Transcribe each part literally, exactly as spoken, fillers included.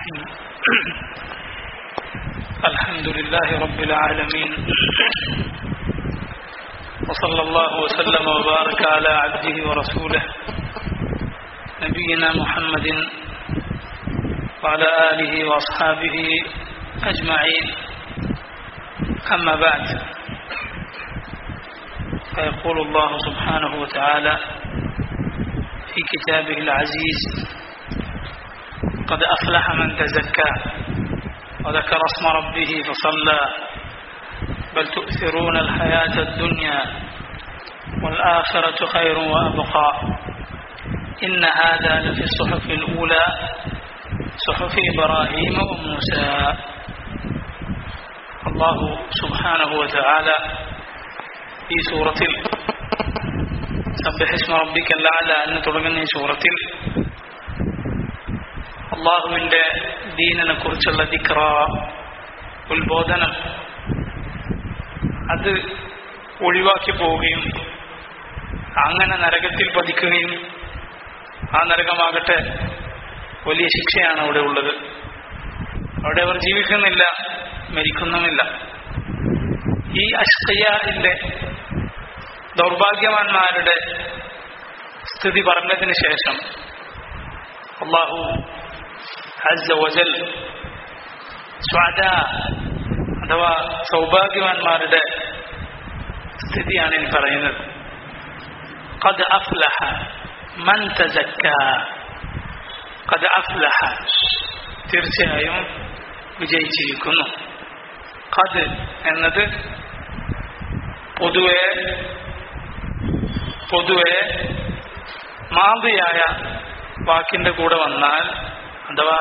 الرحيم الحمد لله رب العالمين وصلى الله وسلم وبارك على عبده ورسوله نبينا محمد وعلى آله وأصحابه أجمعين. أما بعد، فيقول الله سبحانه وتعالى في كتابه العزيز: قد أفلح من تزكى وذكر اسم ربه فصلى بل تؤثرون الحياة الدنيا والآخرة خير وأبقى إن هذا لفي الصحف الأولى صحف إبراهيم وموسى. الله سبحانه وتعالى في سورة سبح اسم ربك الأعلى أن തുടങ്ങുന്ന ഈ സൂറത്തിൽ അള്ളാഹുവിൻ്റെ ദീനിനെ കുറിച്ചുള്ള ദിക്റ, ഉത്ബോധനം, അത് ഒഴിവാക്കി പോവുകയും അങ്ങനെ നരകത്തിൽ പതിക്കുകയും ആ നരകമാകട്ടെ വലിയ ശിക്ഷയാണ് അവിടെ ഉള്ളത്. അവിടെ അവർ ജീവിക്കുന്നില്ല, മരിക്കുന്നുമില്ല. ഈ അഷ്ഖിയാഇന്റെ ദൗർഭാഗ്യവാന്മാരുടെ സ്ഥിതി പറഞ്ഞതിന് ശേഷം അല്ലാഹു അസ്സ വജൽ സ്വാദാ അഥവാ സൗഭാഗ്യവാന്മാരുടെ സ്ഥിതിയാണ് ഇനി പറയുന്നത്. ഖദ് അഫ്ലഹ മൻ തസക്കാ. ഖദ് അഫ്ലഹ, തീർച്ചയായും വിജയിച്ചിരിക്കുന്നു. ഖദ് എന്നത് പൊതുവെ പൊതുവെ മാദിയായ വാക്കിന്റെ കൂടെ വന്നാൽ, അഥവാ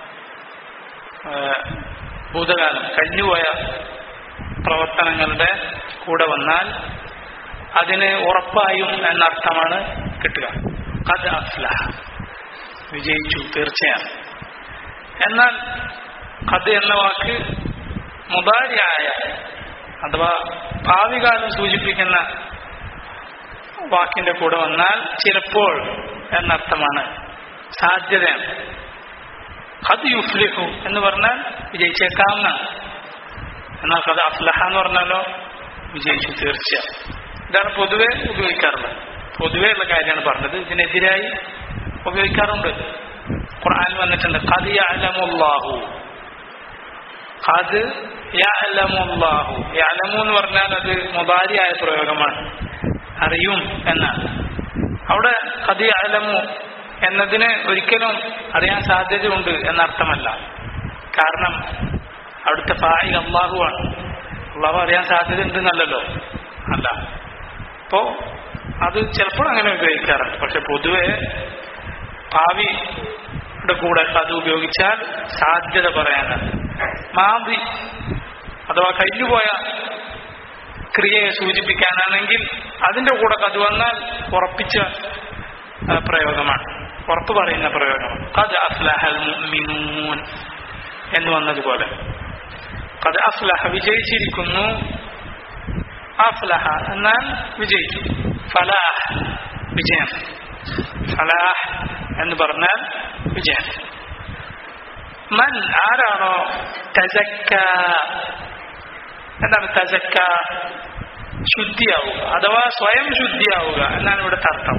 ഭൂതകാലം കഴിഞ്ഞുപോയ പ്രവർത്തനങ്ങളുടെ കൂടെ വന്നാൽ അതിന് ഉറപ്പായും എന്നർത്ഥമാണ് കിട്ടുക. ഖദ് അഫ്ലഹ, വിജയിച്ചു, തീർച്ചയാണ്. എന്നാൽ ഖദ് എന്ന വാക്ക് മുദാരിയായ അഥവാ ഭാവികാലം സൂചിപ്പിക്കുന്ന വാക്കിന്റെ കൂടെ വന്നാൽ ചിലപ്പോൾ എന്നർത്ഥമാണ്, സാധ്യതയാണ്. ഖദ് യുഫ്ലിഹു എന്ന് പറഞ്ഞാൽ വിജയിച്ചേക്കാവുന്നതാണ്. എന്നാൽ ഖദ് അഫ്ലഹ എന്ന് പറഞ്ഞാലോ വിജയിച്ചു, തീർച്ചയാണ്. ഇതാണ് പൊതുവെ ഉപയോഗിക്കാറുള്ളത്. പൊതുവെ ഉള്ള കാര്യമാണ് പറഞ്ഞത്. ഇതിനെതിരായി ഉപയോഗിക്കാറുണ്ട്. ഖുർആനിൽ വന്നിട്ടുണ്ട് ഖദ് യഅലമുല്ലാഹു. ഖദ് യഅലമുല്ലാഹു. യഅലമു എന്ന് പറഞ്ഞാൽ അത് മുദാരിയായ പ്രയോഗമാണ്, അറിയും എന്നാണ്. അവിടെ ഖദ് യഅലമു എന്നതിന് ഒരിക്കലും അറിയാൻ സാധ്യതയുണ്ട് എന്നർത്ഥമല്ല. കാരണം അവിടുത്തെ ഫാഇൽ അല്ലാഹുവാണ്. അല്ലാഹു അറിയാൻ സാധ്യത ഉണ്ടെന്നല്ലല്ലോ, അല്ല. അപ്പോ അത് ചിലപ്പോൾ അങ്ങനെ ഉപയോഗിക്കാറുണ്ട്. പക്ഷെ പൊതുവെ ഭാവിയുടെ കൂടെ അത് ഉപയോഗിച്ചാൽ സാധ്യത പറയാനാണ്. മാദി അഥവാ കഴിഞ്ഞുപോയ ക്രിയയെ സൂചിപ്പിക്കാനാണെങ്കിൽ അതിന്റെ കൂടെ അത് വന്നാൽ ഉറപ്പിച്ച പ്രയോഗമാണ്, ഉറപ്പ് പറയുന്ന പ്രയോഗമാണ്. ഖദ് അഫ്ലഹൽ മുഅ്മിനൂൻ എന്ന് വന്നതുപോലെ ഖദ് അഫ്ലഹ, വിജയിച്ചിരിക്കുന്നു. അഫ്ലഹ എന്നാൽ വിജയിച്ചു. ഫലാഹ്, വിജയം. ഫലാഹ് എന്ന് പറഞ്ഞാൽ വിജയം. മൻ, ആരാണോ തസക്ക. എന്താണ് തസക്ക? ശുദ്ധിയാവുക അഥവാ സ്വയം ശുദ്ധിയാവുക എന്നാണ് ഇവിടുത്തെ അർത്ഥം.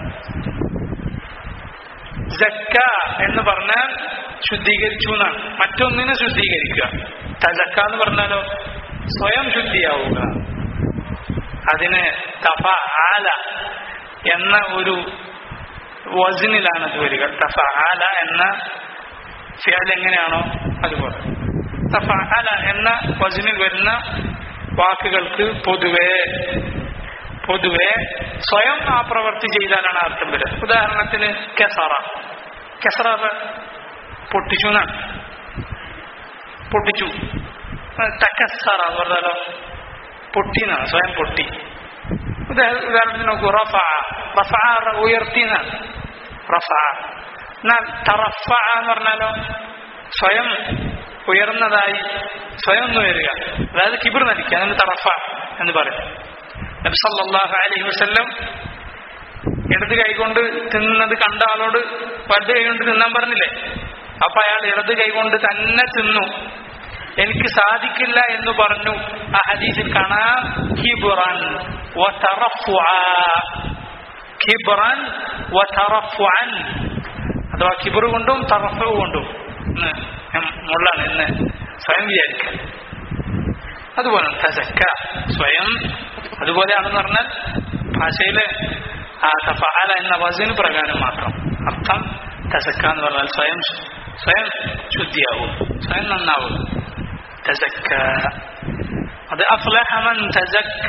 സക്ക എന്ന് പറഞ്ഞാൽ ശുദ്ധീകരിച്ചു എന്നാണ്, മറ്റൊന്നിനെ ശുദ്ധീകരിക്കുക. തസക്ക എന്ന് പറഞ്ഞാലോ സ്വയം ശുദ്ധിയാവുക. അതിന് തഫഅല എന്ന ഒരു വസ്നിലാണ് അത് വരിക. തഫഅല എന്ന ഫിഅൽ എങ്ങനെയാണോ അതുപോലെ തഫഅല എന്ന വസ്നിൽ വരുന്ന വാക്കുകൾക്ക് പൊതുവെ പൊതുവെ സ്വയം ആ പ്രവൃത്തി ചെയ്താലാണ് അർത്ഥം വരിക. ഉദാഹരണത്തിന് കസറ. കസറ പൊട്ടിച്ചു എന്നാണ്, പൊട്ടിച്ചു. തകസ്സറ എന്ന് പറഞ്ഞാലോ പൊട്ടിന്നാണ്, സ്വയം പൊട്ടി. ഉദാഹരണത്തിന് നോക്കൂ, റഫഅ. റഫഅ ഉയർത്തി എന്നാണ്, റഫഅ. എന്നാൽ തറഫഅ എന്ന് പറഞ്ഞാലോ സ്വയം ഉയർന്നതായി, സ്വയം ഒന്ന് വരിക, അതായത് കിബിർ നടിക്കുക. അതിന് തറഫ എന്ന് പറയും. നബി സല്ലല്ലാഹു അലൈഹി വസല്ലം ഇടത് കൈകൊണ്ട് തിന്നുന്നത് കണ്ട ആളോട് വലത് കൈ കൊണ്ട് തിന്നാൻ പറഞ്ഞില്ലേ? അപ്പൊ അയാൾ ഇടത് കൈകൊണ്ട് തന്നെ തിന്നു. എനിക്ക് സാധിക്കില്ല എന്ന് പറഞ്ഞു. ആ ഹദീസിൽ കാണാം കിബ്റൻ വതറഫുഅ, കിബ്റൻ വതറഫുഅൻ, അഥവാ കിബ്ർ കൊണ്ടും തറഫു കൊണ്ടും മുള്ളാണ് എന്ന് സ്വയം വിചാരിക്കുക. അതുപോലെ തസക്ക സ്വയം അതുപോലെയാണെന്ന് പറഞ്ഞാൽ ഭാഷയിലെ ആ തഫഅല എന്ന വസന് പ്രകാരം മാത്രം അർത്ഥം. തസക്ക എന്ന് പറഞ്ഞാൽ സ്വയം സ്വയം ശുദ്ധിയാവും, സ്വയം നന്നാവും. തസക്ക അത് അഫ്ലഹ മൻ തസക്ക,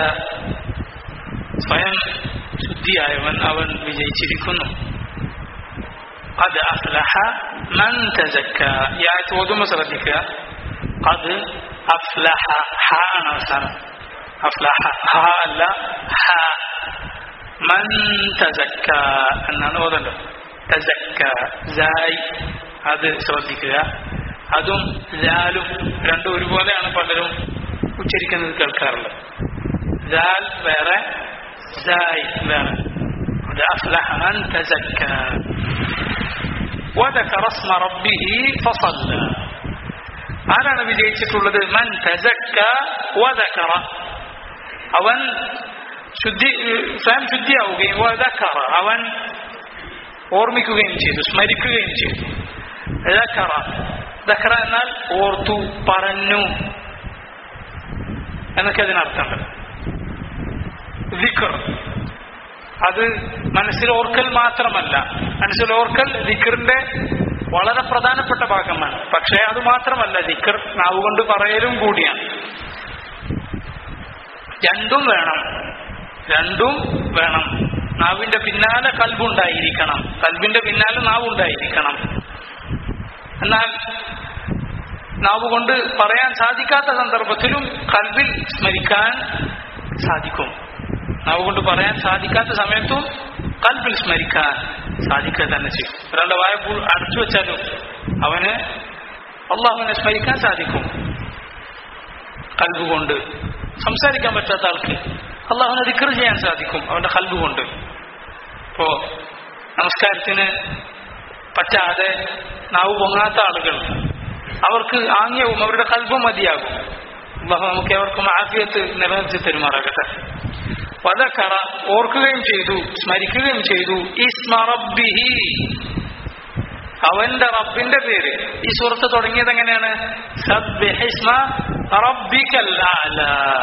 സ്വയം ശുദ്ധിയായവൻ അവൻ വിജയിച്ചിരിക്കുന്നു. ഖദ് അഫ്ലഹ മൻ തസക്ക. ഈ ആയത്ത് ഓതുമ്പോൾ ശ്രദ്ധിക്കുക. ഖദ് അഫ്ലഹ, ഹ ആണ് അവസാനം. അഫ്ലഹ ഹ അല്ല ഹ. മൻ തസക്ക എന്നാണ് ഓതേണ്ടത്. തസക്ക സായ് അത് ശ്രദ്ധിക്കുക. അതും ലാലും രണ്ടും ഒരുപോലെയാണ് പലരും ഉച്ചരിക്കുന്നത് കേൾക്കാറുള്ളത്. ലാൽ വേറെ സായ് വേറെ. അത് അഫ്ലഹ മൻ തസക്ക വദകറ സ്മ റബ്ബിഹി ഫസല്ല. ആരാണ് വിജയിച്ചിട്ടുള്ളത്? മൻ തസക്ക വദകറ, അവൻ ശുദ്ധി സ്വയം ശുദ്ധിയാവുകയും വദകറ അവൻ ഓർമ്മിക്കുകയും ചെയ്തു, സ്മരിക്കുകയും ചെയ്തു. ദക്കറ, ദക്കറ എന്നാൽ ഓർത്തു, പറഞ്ഞു എന്നൊക്കെ അതിനർത്ഥമുണ്ട്. ദിക്ർ അത് മനസ്സിൽ ഓർക്കൽ മാത്രമല്ല, മനസ്സിൽ ഓർക്കൽ ദിക്റിന്റെ വളരെ പ്രധാനപ്പെട്ട ഭാഗമാണ്. പക്ഷേ അത് മാത്രമല്ല, ദിക്ർ നാവ് കൊണ്ട് പറയലും കൂടിയാണ്. രണ്ടും വേണം, രണ്ടും വേണം. നാവിന്റെ പിന്നാലെ കൽബുണ്ടായിരിക്കണം, കൽബിന്റെ പിന്നാലെ നാവുണ്ടായിരിക്കണം. എന്നാൽ നാവ് കൊണ്ട് പറയാൻ സാധിക്കാത്ത സന്ദർഭത്തിലും കൽബിൽ സ്മരിക്കാൻ സാധിക്കും. നാവ് കൊണ്ട് പറയാൻ സാധിക്കാത്ത സമയത്തും കൽബിൽ സ്മരിക്കാൻ സാധിക്കുക തന്നെ ചെയ്യും. ഒരാളുടെ വായ അടച്ചു വെച്ചാലും അവന് അള്ളാഹുവിനെ സ്മരിക്കാൻ സാധിക്കും. കൽബ് കൊണ്ട് സംസാരിക്കാൻ പറ്റാത്ത ആൾക്ക് അള്ളാഹുവിനെ ദിക്ർ ചെയ്യാൻ സാധിക്കും അവന്റെ കൽബ് കൊണ്ട്. ഇപ്പോ നമസ്കാരത്തിന് പറ്റാതെ നാവ് പൊങ്ങാത്ത ആളുകൾ, അവർക്ക് ആംഗ്യവും അവരുടെ കൽബും മതിയാകും. അള്ളാഹു നമുക്ക് എവർക്കും ആഫിയത്ത് നിലനിർത്തി തെരുമാറാകട്ടെ. വദകറ ഓർക്കുകയും ചെയ്തു, സ്മരിക്കുകയും ചെയ്തു. ഇസ്മ റബ്ബിഹി അവന്റെ റബ്ബിന്റെ പേര്. ഈ സൂറത്ത് തുടങ്ങിയത് എങ്ങനെയാണ്? സബ്ബിഹ് ഇസ്മ റബ്ബിക്കൽ അഅല.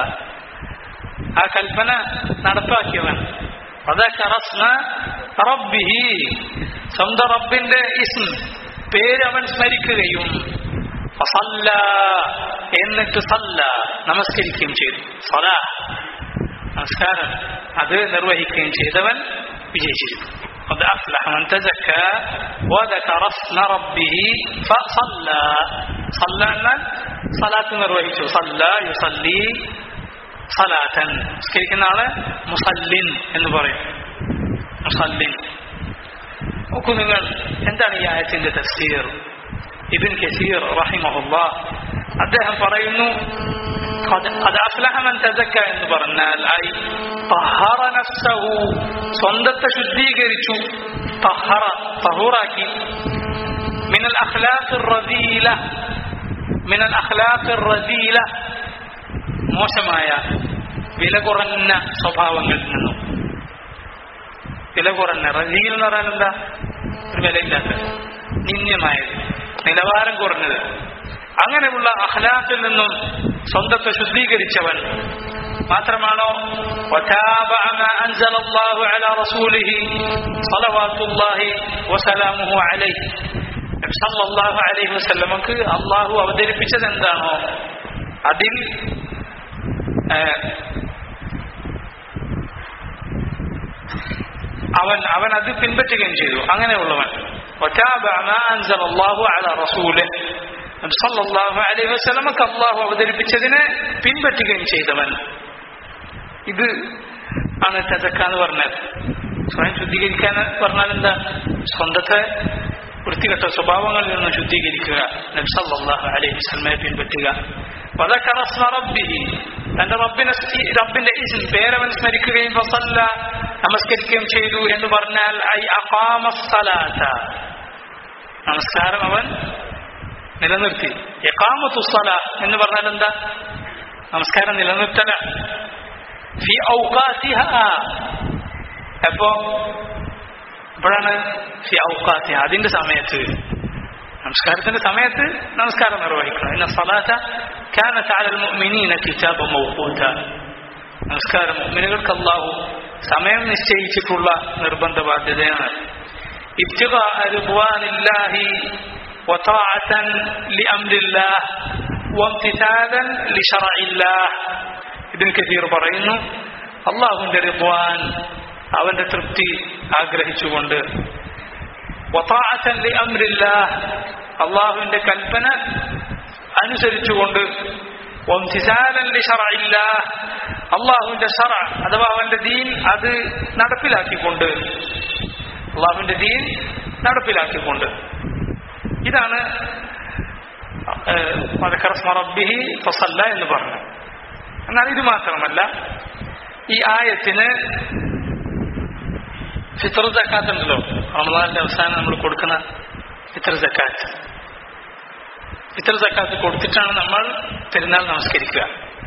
ആ കൽപ്പന നടപ്പാക്കിയവൻ. വദകറ ഇസ്മ റബ്ബിഹി സ്വന്തം റബ്ബിന്റെ ഇസ്മ പേര് അവൻ സ്മരിക്കുകയും ഫസല്ല എന്നിട്ട് സല്ല നമസ്കരിക്കുകയും ചെയ്തു. സലാ നമസ്കാരം അത് നിർവഹിക്കുകയും ചെയ്തവൻ വിജയിച്ചിരിക്കും. قد أفلح من تزكى وذكر اسم ربه فصلى. صلى صلاة നിർവഹിച്ചു. صلى يصلي صلاة. സ്കരിക്കുന്ന ആളെ മുസല്ലിൻ എന്ന് പറയും. മുസല്ലിൻ. നോക്കൂ നിങ്ങൾ, എന്താണ് ഈ ആയത്തിന്റെ തഫ്സീർ? ഇബ്നു കസീർ റഹിമഹുല്ലാഹ് അദ്ദേഹം പറയുന്നു, ഖദ് അഫ്ലഹ മൻ തസക്ക എന്ന് പറഞ്ഞാൽ ഐ തഹറ നഫ്സഹു സ്വന്തത്തെ ശുദ്ധീകരിച്ചു, തഹറ തഹൂറാക്കി, മിനൽ അഖ്ലാഖിർ റദീല മിനൽ അഖ്ലാഖിർ റദീല മോശമായ വില കുറഞ്ഞ സ്വഭാവങ്ങളിൽ നിന്നും. വില കുറഞ്ഞ റദീൽ എന്ന് പറഞ്ഞാൽ എന്താ? ഒരു വിലയില്ലാത്ത, നിന്ദ്യമായത്, നിലവാരം കുറഞ്ഞത്. അങ്ങനെയുള്ള അഖ്ലാഖിൽ നിന്നും സ്വന്തത്തെ ശുദ്ധീകരിച്ചവൻ മാത്രമാണോ? വതാബഅ മാ അൻസലല്ലാഹു അലാ റസൂലിഹി സ്വലവാത്തുല്ലാഹി വസലാമുഹു അലൈഹി. നബി സല്ലല്ലാഹു അലൈഹി വസല്ലമക്ക് അല്ലാഹു അവതരിപ്പിച്ചത് എന്താണോ അതിൽ അവൻ അവൻ അത് പിൻപറ്റുകയും ചെയ്തു. അങ്ങനെയുള്ളവൻ വതാബഅ മാ അൻസലല്ലാഹു അലാ റസൂലിഹി നബി സല്ലല്ലാഹു അലൈഹി വസല്ലമക്ക് അല്ലാഹു അവതരിപ്പിച്ചതിനെ പിൻപറ്റുകയും ചെയ്തവൻ. ഇത് ആണ് തസക്ക എന്ന് പറഞ്ഞത്. സ്വയം ശുദ്ധീകരിക്കാൻ പറഞ്ഞാൽ എന്താ? സ്വന്തത്തെ വൃത്തികെട്ട സ്വഭാവങ്ങളിൽ നിന്ന് ശുദ്ധീകരിക്കുക, നബി സല്ലല്ലാഹു അലൈഹി വസല്ലമയെ പിൻപറ്റുക. വദകറ ഇസ്മ റബ്ബിഹി തന്റെ റബ്ബിനെ റബ്ബിന്റെ ഇസ്ം പേരവൻ സ്മരിക്കുകയും ഫസല്ല നമസ്കരിക്കുകയും ചെയ്തു എന്ന് പറഞ്ഞാൽ ഐ അഖാമ സ്സലാത നമസ്കാരം അവൻ നിലനിർത്തി. ഇഖാമത്തു സ്വലാ എന്ന് പറഞ്ഞാൽ എന്താ? നമസ്കാരം നിലനിർത്തല. ഫി ഔഖാതിഹാ, അപ്പോ ഇപ്പോഴാണ് ഫി ഔഖാതിഹാ, അതിന്റെ സമയത്ത്, നമസ്കാരത്തിന്റെ സമയത്ത് നമസ്കാരം നിർവഹിക്കണം. ഇന്ന സ്വലാത്ത കാനത് അലൽ മുഅ്മിനീന കിതാബൻ മൗഖൂത. നമസ്കാരം മുഅ്മിനുകൾക്ക് അല്ലാഹു സമയം നിശ്ചയിച്ചിട്ടുള്ള നിർബന്ധ ബാധ്യതയാണ്. ഇബ്തിഗാഅ റിദ്വാനില്ലാഹി വതഅതൻ ലിഅംരില്ലാഹ് വംതിസാലൻ ലിശറഇല്ലാഹ്. ഇബ്നു കസീർ പറയുന്നു, അല്ലാഹുവിന്റെ റിദ്വാൻ, അവന്റെ തൃപ്തി ആഗ്രഹിച്ചുകൊണ്ട്, വതഅതൻ ലിഅംരില്ലാഹ്, അല്ലാഹുവിന്റെ കൽപ്പന അനുസരിച്ചുകൊണ്ട്, വംതിസാലൻ ലിശറഇല്ലാഹ്, അല്ലാഹുവിന്റെ ശറഅ അഥവാ അവന്റെ ദീൻ അത് നടപ്പിലാക്കിക്കൊണ്ട്, അല്ലാഹുവിന്റെ ദീൻ നടപ്പിലാക്കിക്കൊണ്ട്. ഇതാണ് എന്ന് പറഞ്ഞു. എന്നാൽ ഇത് മാത്രമല്ല, ഈ ആയത്തിന് ഫിത്ർ സക്കാത്ത് ഉണ്ടല്ലോ, റമദാനിന്റെ അവസാനം നമ്മൾ കൊടുക്കുന്ന ഫിത്ർ സക്കാത്ത്. ഫിത്ർ സക്കാത്ത് കൊടുത്തിട്ടാണ് നമ്മൾ പെരുന്നാൾ നമസ്കരിക്കുക.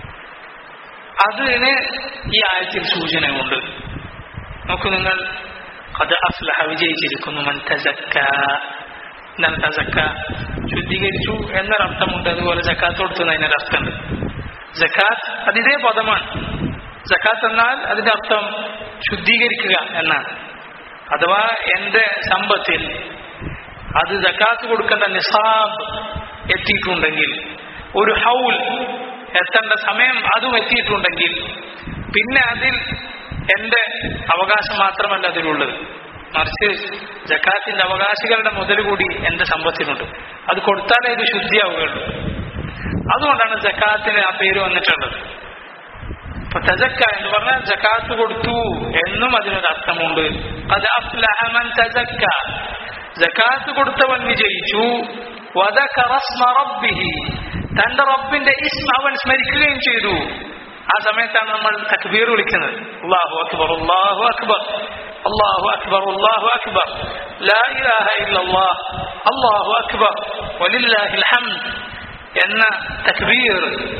അതിന് ഈ ആയത്തിൽ സൂചനയുണ്ട്. നോക്കൂ നിങ്ങൾ, ഖദ് അഫ്ലഹ, വിജയിച്ചിരിക്കുന്നു, മൻ തസക്ക. എന്നാൽ തസക്ക ശുദ്ധീകരിച്ചു എന്നൊരർത്ഥമുണ്ട്. അതുപോലെ സക്കാത്ത് കൊടുക്കുന്നതിനൊരർത്ഥമുണ്ട്. സക്കാത്ത് അതിതേ പദമാണ്. സക്കാത്ത് എന്നാൽ അതിന്റെ അർത്ഥം ശുദ്ധീകരിക്കുക എന്നാണ്. അഥവാ എന്റെ സമ്പത്തിൽ അത് സക്കാത്ത് കൊടുക്കേണ്ട നിസാബ് എത്തിയിട്ടുണ്ടെങ്കിൽ, ഒരു ഹൗൽ എത്തേണ്ട സമയം അതും എത്തിയിട്ടുണ്ടെങ്കിൽ, പിന്നെ അതിൽ എന്റെ അവകാശം മാത്രമല്ല അതിലുള്ളത്, മറിച്ച് സക്കാത്തിന്റെ അവകാശികളുടെ മുതൽ കൂടി എന്റെ സമ്പത്തിനുണ്ട്. അത് കൊടുത്താലേ ഇത് ശുദ്ധിയാവുകയുള്ളൂ. അതുകൊണ്ടാണ് സക്കാത്തിന് ആ പേര് വന്നിട്ടുള്ളത്. അപ്പൊ തസക്ക എന്ന് പറഞ്ഞാൽ സക്കാത്ത് കൊടുത്തു എന്നും അതിനൊരു അർത്ഥമുണ്ട്. ഖദ് അഫ്ലഹ മൻ തസക്ക, സക്കാത്ത് കൊടുത്തവൻ വിജയിച്ചു. വദകറ സ്മ റബ്ബിഹി, തന്റെ റബ്ബിന്റെ ഇസ്മ അവൻ സ്മരിക്കുകയും ചെയ്തു. ആ സമയത്താണ് നമ്മൾ തക്ബീർ വിളിക്കുന്നത്. അല്ലാഹു അക്ബർ, അല്ലാഹു അക്ബർ, അല്ലാഹു അക്ബർ, അല്ലാഹു അക്ബർ, ലാ ഇലാഹ ഇല്ലല്ലാഹ്, അല്ലാഹു അക്ബർ, വലില്ലാഹിൽ ഹംദ് എന്ന തക്ബീർ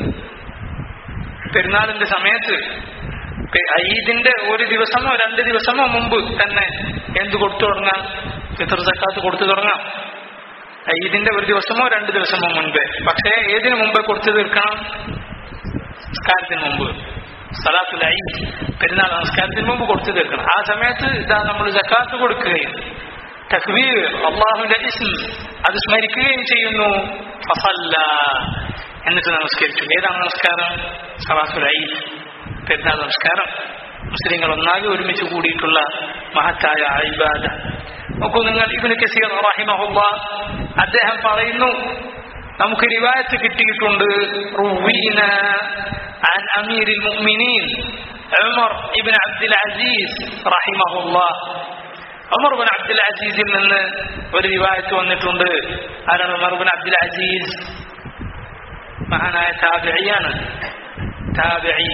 പെരുന്നാളിന്റെ സമയത്ത്, ഈദിന്റെ ഒരു ദിവസമോ രണ്ട് ദിവസമോ മുമ്പ് തന്നെ എന്ത് കൊടുത്തു തുടങ്ങാം? ഫിത്ർ സക്കാത്ത് കൊടുത്തു തുടങ്ങാം. ഈദിന്റെ ഒരു ദിവസമോ രണ്ട് ദിവസമോ മുൻപേ. പക്ഷേ ഏതിനു മുമ്പേ കൊടുത്തു തീർക്കണം? നമസ്കാരത്തിന് മുമ്പ്. സലാത്തുൽ ഈദ്, പെരുന്നാൾ നമസ്കാരത്തിന് മുമ്പ് കൊടുത്തു തീർക്കണം. ആ സമയത്ത് ഇതാ നമ്മൾ സക്കാത്ത് കൊടുക്കുകയും തക്ബീർ, അല്ലാഹുവിന്റെ ഇസ്ം അത് സ്മരിക്കുകയും ചെയ്യുന്നു. ഫസല്ല, എന്നിട്ട് നമസ്കരിച്ചു. ഏതാണ് നമസ്കാരം? സലാത്തുൽ ഈദ്, പെരുന്നാൾ നമസ്കാരം. മുസ്ലിങ്ങൾ ഒന്നാകെ ഒരുമിച്ച് കൂടിയിട്ടുള്ള മഹത്തായ ഇബാദ. നോക്കൂ നിങ്ങൾ, ഇബ്നു കസീർ റഹിമഹുല്ലാഹ് അദ്ദേഹം പറയുന്നു, നമുക്ക് റിവായത്ത് കിട്ടിയിട്ടുണ്ട്, റുവീന അൻ അമീറുൽ മുഅ്മിനീൻ ഉമർ ഇബ്നു അബ്ദുൽ അസീസ് റഹിമഹുല്ലാഹ്. ഉമർ ഇബ്നു അബ്ദുൽ അസീസിൽ നിന്ന് ഒരു റിവായത്ത് വന്നിട്ടുണ്ട്. ആരാണ് ഉമർ ഇബ്നു അബ്ദുൽ അസീസ്? മഹാനായ താബിഈയാണ്. താബിഈ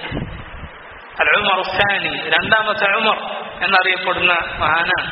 അൽ ഉമർ الثاني, രണ്ടാമത്തെ ഉമർ എന്നറിയപ്പെടുന്ന മഹാനാണ്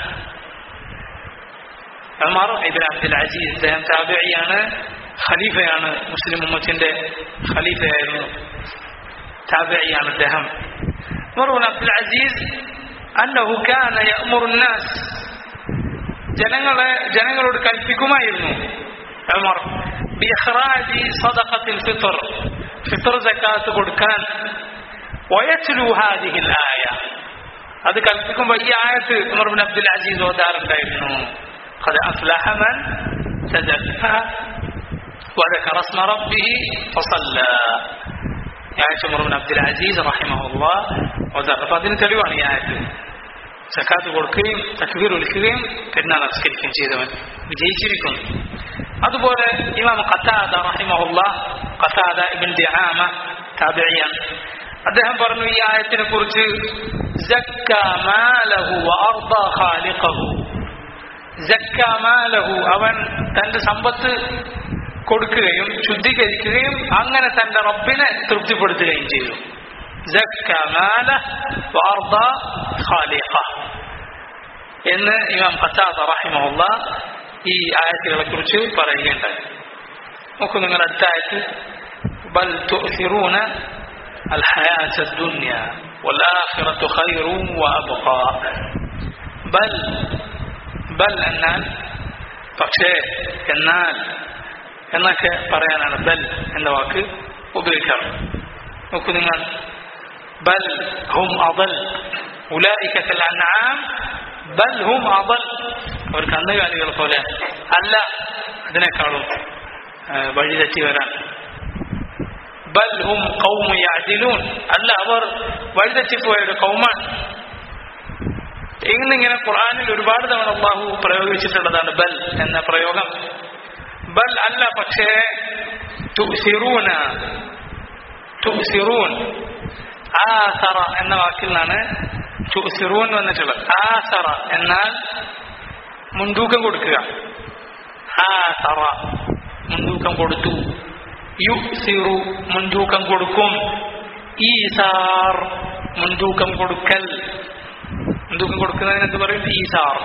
ഉമർ ഇബ്നു അബ്ദുൽ അസീസ്. അദ്ദേഹം താബിഈയാണ്, ഖലീഫയാണ്, മുസ്ലിം ഉമ്മത്തിന്റെ ഖലീഫയായിരുന്നു. താബിഈയാണ് അദ്ദേഹം. ഉമർ ഇബ്നു അബ്ദുൽ അസീസ് അന്നഹു കാന യഅ്മുറു الناس, ജനങ്ങളെ ജനങ്ങളോട് കൽപ്പിക്കുമായിരുന്നു ഉമർ ബിഇഖ്റാജി സദഖത്തുൽ ഫിത്ർ, ഫിത്ർ സക്കാത്ത് കൊടുക്കാൻ. വയത്ലു ഹാദിഹി ആയ, അത് കൽപ്പിക്കുമ്പോൾ ഈ ആയത്ത് ഉമർ ഇബ്നു അബ്ദുൽ അസീസ് ഓതാറുണ്ടായിരുന്നു. ഖദ് അഫ്ലഹ മൻ തസക്ക വദകറ സ്മ റബ്ബിഹി ഫസല്ല. ആയത്ത് ഉമർ ഇബ്നു അബ്ദുൽ അസീസ് റഹിമഹുല്ലാഹ് ഓതാറ്. അപ്പൊ അതിന് തെളിവാണ് ഈ ആയത്ത്. സക്കാത്ത് കൊടുക്കുകയും തക്ബീർ വിളിക്കുകയും പെരുന്നാൾ നമസ്കരിക്കുകയും ചെയ്തവൻ വിജയിച്ചിരിക്കുന്നു. അതുപോലെ ഇമാം ഖതാദ റഹിമഹുല്ലാഹ്, ഖതാദ ഇബ്നു ദിആമ താബിഈയാണ്, അദ്ദേഹം പറഞ്ഞു ഈ ആയത്തിനെ കുറിച്ച്, സക്ക മാലഹു വഅർദാ ഖാലിഖഹു, സക്ക മാലഹു, അവൻ തന്റെ സമ്പത്ത് കൊടുക്കുകയും ശുദ്ധീകരിക്കുകയും അങ്ങനെ തന്റെ റബ്ബിനെ തൃപ്തിപ്പെടുത്തുകയും ചെയ്തു. സക്ക മാലഹു വഅർദാ ഖാലിഖഹു എന്ന് ഇമാം ഖതാദ റഹിമഹുല്ലാഹ് ഈ ആയത്തുകളെ കുറിച്ച് പറയുകയുണ്ടായി. നോക്കൂ, നിങ്ങൾ അടുത്ത ആയത്ത് ബൽ തുഅ്സിറൂന അൽ ഹയാത അദ്ദുനിയ വൽ ആഖിറതു ഖൈറുൻ വഅബ്ഖാ. ബൽ ബൽ എന്നാൽ പക്ഷേ, എന്നാൽ എന്നൊക്കെ പറയാനാണ് ബൽ എന്ന വാക്ക് ഉപയോഗിക്കാറ്. നോക്കൂ നിങ്ങൾ, ബൽ ഹും അദൽ ഉലൈക കൽ അൻആം ബൽ ഹും അദൽ, അവർ കന്നുകാലികൾ പോലെ അല്ല, അതിനേക്കാളും വഴിതെറ്റി വരാൻ. ബൽ ഹും ഖൗമു യഅദിലൂൻ, അല്ല, അവർ വഴിതെറ്റിപ്പോയ ഒരു ഖൗമാണ്. ഇന്നിങ്ങനെ ഖുർആനിൽ ഒരുപാട് തവണ അല്ലാഹു പ്രയോഗിച്ചിട്ടുള്ളതാണ് ബൽ എന്ന പ്രയോഗം. ബൽ അല്ല, പക്ഷേ തുഅ്സിറൂന തുഅ്സിറൂൻ ആസറ എന്ന വാക്കിൽ നിന്നാണ് തുഅ്സിറൂൻ വന്നിട്ടുള്ളത്. ആസറ എന്നാൽ മുൻതൂക്കം കൊടുക്കുക. ആസറ മുൻതൂക്കം കൊടുത്തു. യുസിറു മുൻതൂക്കം കൊടുക്കും. ഈസാർ മുൻതൂക്കം കൊടുക്കൽ. മുൻതൂക്കം കൊടുക്കുന്നതിന് എന്ത് പറയും? ഈസാർ.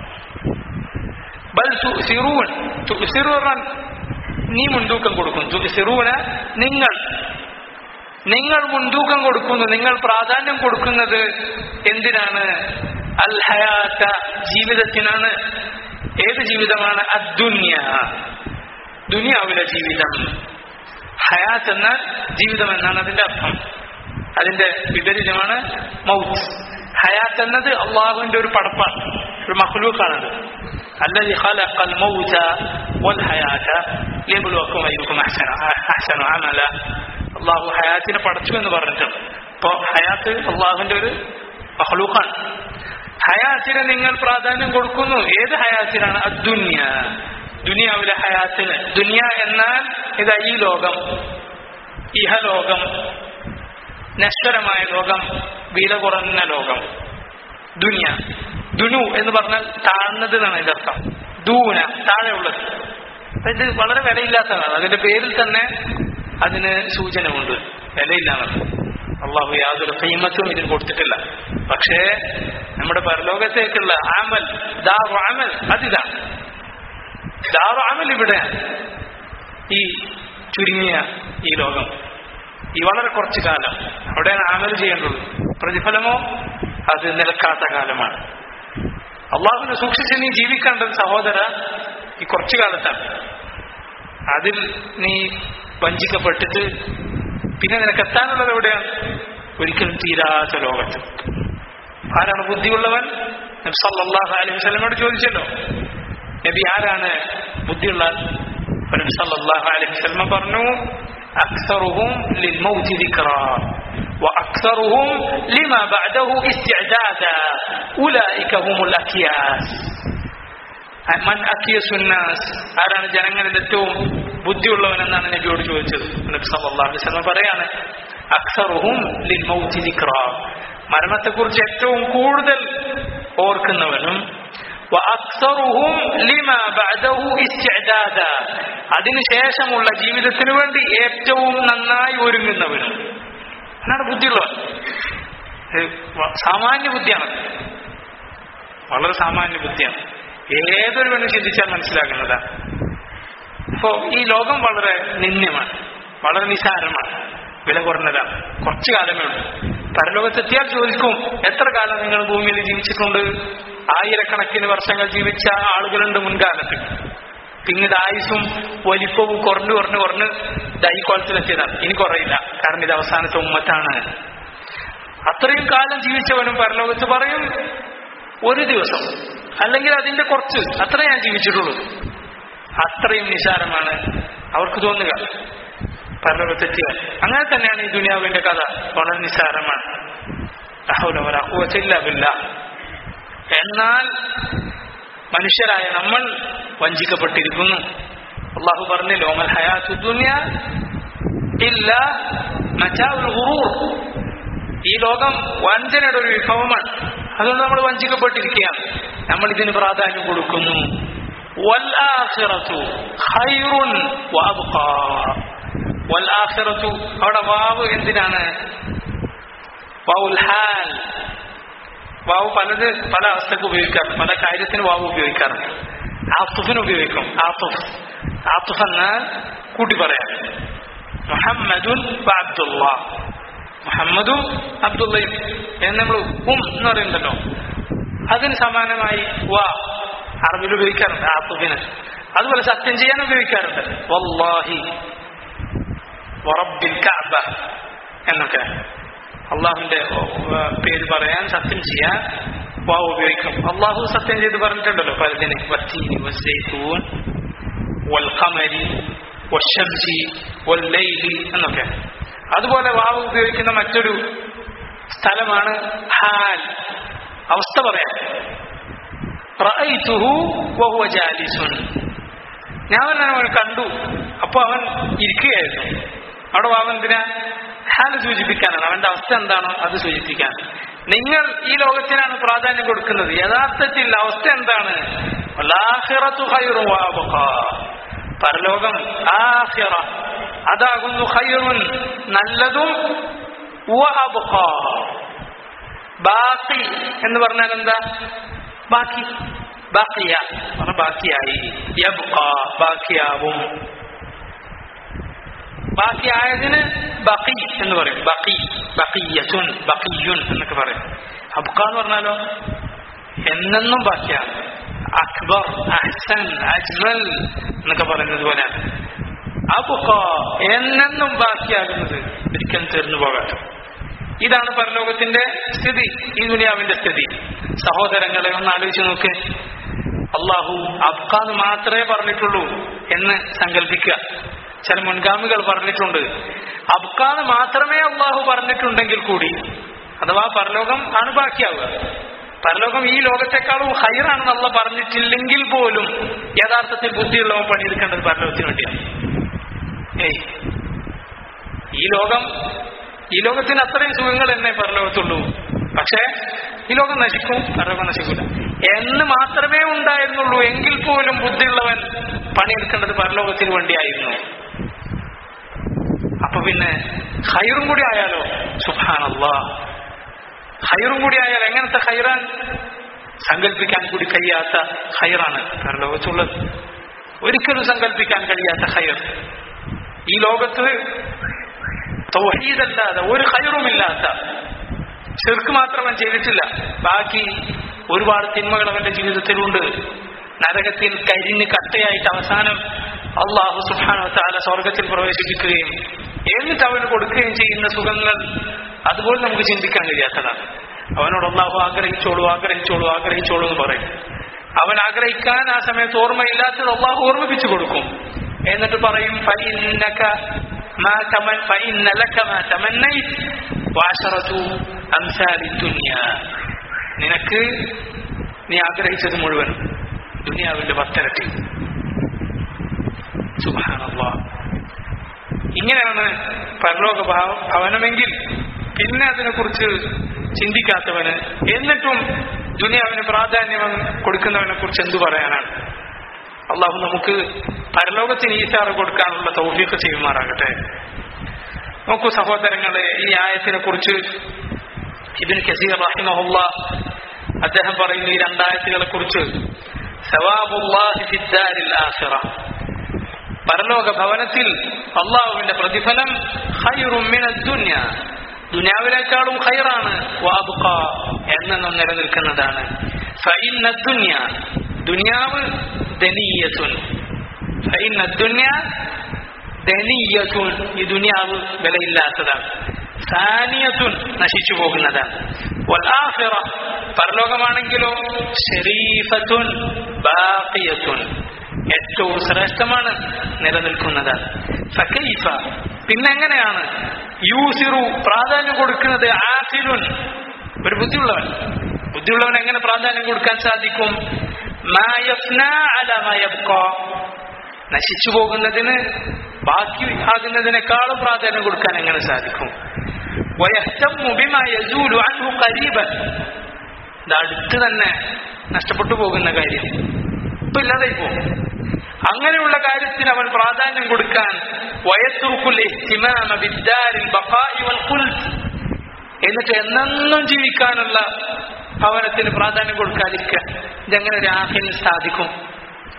ബൽ തുഅ്സിറൂൻ, തുഅ്സിറു പറഞ്ഞാൽ നീ മുൻതൂക്കം കൊടുക്കും. തുഅ്സിറൂന നിങ്ങൾ നിങ്ങൾ മുൻതൂക്കം കൊടുക്കുന്നു, നിങ്ങൾ പ്രാധാന്യം കൊടുക്കുന്നത് എന്തിനാണ്? അൽ ഹയാത ജീവിതത്തിനാണ്. ഏത് ജീവിതമാണ്? അദ്ദുനിയ ദുനിയാവിലെ ജീവിതം. ഹയാത്ത് എന്നാൽ ജീവിതം എന്നാണ് അതിന്റെ അർത്ഥം. അതിന്റെ വിപരീതമാണ് മൗത്ത്. ഹയാത്ത് എന്നത് അള്ളാഹുവിന്റെ ഒരു പടപ്പാണ്, ഒരു മഖ്ലൂഖാണത്. അല്ലദീ ഖലഖൽ മൗത വൽ ഹയാത ലിയബ്ലുവക്കും അയ്യുക്കും അഹ്സന അഹ്സന അമല. അള്ളാഹു ഹയാത്തിനെ പടച്ചു എന്ന് പറഞ്ഞിട്ടുണ്ട്. അപ്പോ ഹയാത്ത് അള്ളാഹുവിന്റെ ഒരു മഖ്ലൂഖാണ്. ഹയാത്തിന് നിങ്ങൾ പ്രാധാന്യം കൊടുക്കുന്നു. ഏത് ഹയാത്തിനാണ്? അദ്ദുനിയ ദുനിയാവിലെ ഹയാത്തിന്. ദുനിയ എന്നാൽ ഇതാ ഈ ലോകം, ഇഹലോകം, നശ്വരമായ ലോകം, വില കുറഞ്ഞ ലോകം. ദുനിയ ദുനു എന്ന് പറഞ്ഞാൽ താഴ്ന്നത് എന്നാണ് ഇതിന്റെ അർത്ഥം. ദൂന താഴെയുള്ളത്. ഇത് വളരെ വിലയില്ലാത്തതാണ്. അതിന്റെ പേരിൽ തന്നെ അതിന് സൂചനമുണ്ട്, വിലയില്ലാന്നത്. അള്ളാഹു യാതൊരു ഖീമത്തും ഇതിന് കൊടുത്തിട്ടില്ല. പക്ഷേ നമ്മുടെ പരലോകത്തേക്കുള്ള അമൽ, ദാറു അമൽ, അതിതാണ് ദാറു അമൽ. ഇവിടെയാണ് ഈ ചുരുങ്ങിയ ഈ ലോകം, ഈ വളരെ കുറച്ചു കാലം അവിടെയാണ് അമൽ ചെയ്യേണ്ടത്. പ്രതിഫലമോ അത് നിലക്കാത്ത കാലമാണ്. അള്ളാഹുവിനെ സൂക്ഷിച്ച് നീ ജീവിക്കേണ്ടത് സഹോദര ഈ കുറച്ചു കാലത്താണ്. അതിൽ നീ വഞ്ചിക്കപ്പെട്ടിട്ട് പിന്നെ നിനക്ക് എത്താനുള്ളത് എവിടെയാണ്? ഒരിക്കലും തീരാത്ത ലോകത്ത്. ആരാണ് ബുദ്ധിയുള്ളവൻ? നബി സല്ലല്ലാഹു അലൈഹി വസല്ലമയോട് ചോദിച്ചല്ലോ, നബി ആരാണ് ബുദ്ധിയുള്ള? നബി സല്ലല്ലാഹു അലൈഹി വസല്ലം പറഞ്ഞു, അക്സറുഹും ലിൽമൗതി ദിക്റാ വഅക്സറുഹും ലിമാ ബഅദഹു ഇസ്തിഅദാദ ഉലൈക ഹുമുൽ അഖിയാസ്. മൻ അഖിയസുൻ നാസ്, ആരാണ് ജനങ്ങളിൽ ഏറ്റവും ബുദ്ധിയുള്ളവൻ എന്നാണ് നബിയോട് ചോദിച്ചത്. നബി സല്ലല്ലാഹു അലൈഹി വസല്ലം പറയാണ്, അക്സറുഹും ലിൽമൗതി ദിക്റാ, മരണത്തെക്കുറിച്ച് ഏറ്റവും കൂടുതൽ ഓർക്കുന്നവനും, വഅക്സറുഹും ലിമാ ബഅദഹു ഇസ്തിഅദാദ, അതിനുശേഷമുള്ള ജീവിതത്തിന് വേണ്ടി ഏറ്റവും നന്നായി ഒരുങ്ങുന്നവനും. എന്നാണ് ബുദ്ധിയുള്ളവൻ. സാമാന്യ ബുദ്ധിയാണ്, വളരെ സാമാന്യ ബുദ്ധിയാണ്. ഏതൊരുവനും ചിന്തിച്ചാൽ മനസ്സിലാക്കുന്നതാണ്. അപ്പോ ഈ ലോകം വളരെ നിന്ദ്യമാണ്, വളരെ നിസാരമാണ്, വില കുറഞ്ഞതാണ്. കുറച്ചു കാലമേ ഉള്ളൂ. പരലോകത്തെത്തിയാൽ ചോദിക്കും, എത്ര കാലം നിങ്ങൾ ഭൂമിയിൽ ജീവിച്ചിട്ടുണ്ട്? ആയിരക്കണക്കിന് വർഷങ്ങൾ ജീവിച്ച ആളുകളുണ്ട് മുൻകാലത്ത്. പിന്നീട് ആയുസും വലിപ്പവും കുറഞ്ഞു കുറഞ്ഞു കുറഞ്ഞ് ഈ കോലത്തിലെത്തിയതാണ്. ഇനി കുറയില്ല, കാരണം ഇത് അവസാനത്തെ ഉമ്മത്താണ്. അത്രയും കാലം ജീവിച്ചവനും പരലോകത്ത് പറയും, ഒരു ദിവസം അല്ലെങ്കിൽ അതിന്റെ കുറച്ച്, അത്ര ഞാൻ ജീവിച്ചിട്ടുള്ളൂ. അത്രയും നിസാരമാണ് അവർക്ക് തോന്നുക പരലോകത്തെത്തിയാൽ. അങ്ങനെ തന്നെയാണ് ഈ ദുനിയാവിന്റെ കഥ, വളരെ നിസാരമാണ്. എന്നാൽ മനുഷ്യരായ നമ്മൾ വഞ്ചിക്കപ്പെട്ടിരിക്കുന്നു. അള്ളാഹു പറഞ്ഞല്ലോ, മൽ ഹയാത്തു ദുനിയ ഇല്ലാ മതാഉൽ ഗുറൂർ, ഈ ലോകം വഞ്ചനയുടെ ഒരു വിഭവമാണ്. അതുകൊണ്ട് നമ്മൾ വഞ്ചിക്കപ്പെട്ടിരിക്കുകയാണ്. നമ്മൾ ഇതിന് പ്രാധാന്യം കൊടുക്കുന്നു. വൽ ആഖിറതു ഖൈറുൻ വഅബ്ഖാ. വൽ ആഖിറതു, അവിടെ വാവ് എന്തിനാണ്? വാവുൽ ഹാൽ. വാവ് പലത് പല അവസ്ഥക്ക് ഉപയോഗിക്കാറുണ്ട്, പല കാര്യത്തിന് വാവ് ഉപയോഗിക്കാറുണ്ട്. ആത്തുഫിന് ഉപയോഗിക്കും. ആത്തുഫ് ആത്തുഫ് എന്നാൽ കൂട്ടി പറയാം. മുഹമ്മദുൻ അബ്ദുള്ള, മുഹമ്മദും അബ്ദുള്ളയും എന്ന് നമ്മൾ ഉം എന്ന് പറയുന്നുണ്ടല്ലോ, അതിന് സമാനമായി വാ അറബിൽ ഉപയോഗിക്കാറുണ്ട് ആത്തുഫിന്. അതുപോലെ സത്യം ചെയ്യാൻ ഉപയോഗിക്കാറുണ്ട്. വല്ലാഹി വറബ്ബിൽ കഅബ എന്നൊക്കെ അള്ളാഹുവിന്റെ പേര് പറയാൻ സത്യം ചെയ്യാൻ വാവ് ഉപയോഗിക്കും. അള്ളാഹു സത്യം ചെയ്ത് പറഞ്ഞിട്ടുണ്ടല്ലോ പലതിന്, വത്തീനി വസ്സൈതൂൻ വൽ ഖമരി വശംസി വൽ ലൈലി എന്നൊക്കെ. അതുപോലെ വാവ് ഉപയോഗിക്കുന്ന മറ്റൊരു സ്ഥലമാണ് ഹാൽ, അവസ്ഥ പറയാൻ. റഅയ്തുഹു വഹുവ ജാലിസുൻ, ഞാൻ അവൻ കണ്ടു, അപ്പൊ അവൻ ഇരിക്കുകയായിരുന്നു. അവിടെ വാവ് എന്തിനാ? ഹാല് സൂചിപ്പിക്കാനാണ്, അവന്റെ അവസ്ഥ എന്താണോ അത് സൂചിപ്പിക്കാൻ. നിങ്ങൾ ഈ ലോകത്തിനാണ് പ്രാധാന്യം കൊടുക്കുന്നത്, യഥാർത്ഥത്തിൽ അവസ്ഥ എന്താണ്? വലാഖിറതു ഖൈറുൻ വഅബ്ഖാ, പരലോകം ആഖിറ അതാകുന്നു ഖൈറുൻ നല്ലതും, വഅബ്ഖാ ബാക്കി എന്ന് പറഞ്ഞാൽ എന്താ? ബാക്കി, ബാക്കിയ ബാക്കിയായി, യബ്ഖാ ബാക്കിയാവും. ബാക്കിയായതിന് ബഖി എന്ന് പറയും. ബഖി, ബഖിയത്തുൻ, ബഖിയുൻ എന്നൊക്കെ പറയും. അബ്ഖ എന്ന് പറഞ്ഞാലോ എന്നെന്നും ബാക്കിയാണ്. അക്ബർ, അഹ്സൻ, അജ്മൽ എന്നൊക്കെ പറയുന്നത് പോലെയാണ്. അബ്ഖ എന്നെന്നും ബാക്കിയാകുന്നത്, ഒരിക്കലും തീർന്നു പോകാത്ത. ഇതാണ് പരലോകത്തിന്റെ സ്ഥിതി, ഈ ദുനിയാവിന്റെ സ്ഥിതി. സഹോദരങ്ങളെ ഒന്ന് ആലോചിച്ച് നോക്ക്. അള്ളാഹു അബ്ഖാന്ന് മാത്രമേ പറഞ്ഞിട്ടുള്ളൂ എന്ന് സങ്കല്പിക്കുക. ചില മുൻഗാമികൾ പറഞ്ഞിട്ടുണ്ട് അബ്ഖാന്ന് മാത്രമേ അള്ളാഹു പറഞ്ഞിട്ടുണ്ടെങ്കിൽ കൂടി, അഥവാ പരലോകം ആണ് ബാക്കിയാവുക, പരലോകം ഈ ലോകത്തെക്കാളും ഹൈറാണെന്ന് അള്ള പറഞ്ഞിട്ടില്ലെങ്കിൽ പോലും യഥാർത്ഥത്തിൽ ബുദ്ധിയുള്ളവൻ പണിയെടുക്കേണ്ടത് പരലോകത്തിന് വേണ്ടിയാണ്. ഏയ് ഈ ലോകം ഈ ലോകത്തിന് അത്രയും സുഖങ്ങൾ എന്നേ പരലോകത്തുള്ളൂ. പക്ഷേ ഈ ലോകം നശിക്കും, പരലോകം നശിക്കില്ല എന്ന് മാത്രമേ ഉണ്ടായിരുന്നുള്ളൂ. എങ്കിൽ പോലും ബുദ്ധിയുള്ളവൻ പണിയെടുക്കേണ്ടത് പരലോകത്തിന് വേണ്ടിയായിരുന്നു. അപ്പൊ പിന്നെ ഖൈറും കൂടി ആയാലോ? സുബ്ഹാനല്ലാഹ്, ഖൈറും കൂടി ആയാൽ എങ്ങനത്തെ ഖൈറാൻ? സങ്കല്പിക്കാൻ കൂടി കഴിയാത്ത ഖൈറാണ് പരലോകത്തുള്ളത്. ഒരിക്കലും സങ്കല്പിക്കാൻ കഴിയാത്ത ഖൈർ. ഈ ലോകത്ത് തൗഹീദല്ലാതെ ഒരു ഖൈറുമില്ലാത്ത, ശിർക്ക് മാത്രം അവൻ ചെയ്തിട്ടില്ല, ബാക്കി ഒരുപാട് തിന്മകൾ അവന്റെ ജീവിതത്തിലുണ്ട്. നരകത്തിൽ കരിഞ്ഞ് കട്ടയായിട്ട് അവസാനം അള്ളാഹു സുബ്ഹാനഹു വ തആല സ്വർഗത്തിൽ പ്രവേശിപ്പിക്കുകയും എന്നിട്ട് അവന് കൊടുക്കുകയും ചെയ്യുന്ന സുഖങ്ങൾ അതുപോലെ നമുക്ക് ചിന്തിക്കാൻ കഴിയാത്തതാണ്. അവനോട് അള്ളാഹു ആഗ്രഹിച്ചോളൂ ആഗ്രഹിച്ചോളൂ ആഗ്രഹിച്ചോളൂ എന്ന് പറയും. അവൻ ആഗ്രഹിക്കാൻ ആ സമയത്ത് ഓർമ്മയില്ലാത്തത് അള്ളാഹു ഓർമ്മിപ്പിച്ചു കൊടുക്കും. എന്നിട്ട് പറയും ഫഇന്നക മാ തമൻ ഫഇന്ന ലക മാ തമന്നൈത വഅശറതു അംസാലി ദുനിയ, നിനക്ക് നീ ആഗ്രഹിച്ചത് മുഴുവൻ ദുനിയാവിന്റെ പത്തിരട്ടി. സുബ്ഹാനല്ലാഹ്, ഇങ്ങനെയാണ് പരലോക ഭവനമെങ്കിൽ പിന്നെ അതിനെക്കുറിച്ച് ചിന്തിക്കാത്തവന്, എന്നിട്ടും ദുനിയാവിന് പ്രാധാന്യം കൊടുക്കുന്നവനെ കുറിച്ച് എന്തു പറയാനാണ്? അള്ളാഹു നമുക്ക് പരലോകത്തിന് ഈസാറ് കൊടുക്കാനുള്ള തൗഫീഖ് ചെയ്യുമാറാകട്ടെ. നോക്കൂ സഹോദരങ്ങളെ, ഈ ആയത്തിനെ കുറിച്ച് ഇബ്നു കസീർ റഹിമഹുല്ലാഹ് അദ്ദേഹം പറയുന്നു ഈ രണ്ടായത്തുകളെ കുറിച്ച്, സവാബുല്ലാഹി ഫിദ്ദാരിൽ ആഖിറ, പരലോക ഭവനത്തിൽ അള്ളാഹുവിന്റെ പ്രതിഫലം ഖൈറും മിനദ് ദുനിയ, ദുനിയാവിനേക്കാളും ഖൈറാണ്, വഅബ്ഖാ എന്നെന്നും നിലനിൽക്കുന്നതാണ്. ഫഇന്ന ദുനിയ, ദുനിയാവ് ദനിയത്തുൻ, ഫഇന്ന ദുനിയ ദനിയത്തുൻ, ഈ ദുനിയാവ് വിലയില്ലാത്തതാണ്. സാനിയത്തുൻ, നശിച്ചു പോകുന്നതാണ്. വൽ ആഖിറ, പരലോകമാണെങ്കിലോ ശരീഫത്തുൻ ബാഖിയത്തുൻ, ഏറ്റവും ശ്രേഷ്ഠമാണ്, നിലനിൽക്കുന്നതാണ്. ഫകൈഫ, പിന്നെങ്ങനെയാണ് യൂസിറു, പ്രാധാന്യം കൊടുക്കുന്നത്, ആഖിലുൻ, ഒരു ബുദ്ധിയുള്ളവൻ, ബുദ്ധിയുള്ളവൻ എങ്ങനെ പ്രാധാന്യം കൊടുക്കാൻ സാധിക്കും? മാ യഫ്നാ അലാ മാ യബ്ഖാ, നശിച്ചു പോകുന്നതിന് ബാക്കി ആകുന്നതിനേക്കാളും പ്രാധാന്യം കൊടുക്കാൻ എങ്ങനെ സാധിക്കും? വയഹ്തമ്മു ബിമാ യസൂലു അൻഹു ഖരീബൻ, ഇത് അടുത്ത് തന്നെ നഷ്ടപ്പെട്ടു പോകുന്ന കാര്യം, ഇപ്പൊ ഇല്ലാതായി പോകും. അങ്ങനെയുള്ള കാര്യത്തിന് അവൻ പ്രാധാന്യം കൊടുക്കാൻ, വയത്റുകുൽ ഇഹ്തിമാമ ബിദ്ദാരിൽ ബഖാഇ വൽ ഖുൽദ്, എന്നിട്ട് എന്നെന്നും ജീവിക്കാനുള്ള ഭവനത്തിന് പ്രാധാന്യം കൊടുക്കാതിരിക്കുക, ഇതെങ്ങനെ ഒരു ആഖിന് സാധിക്കും?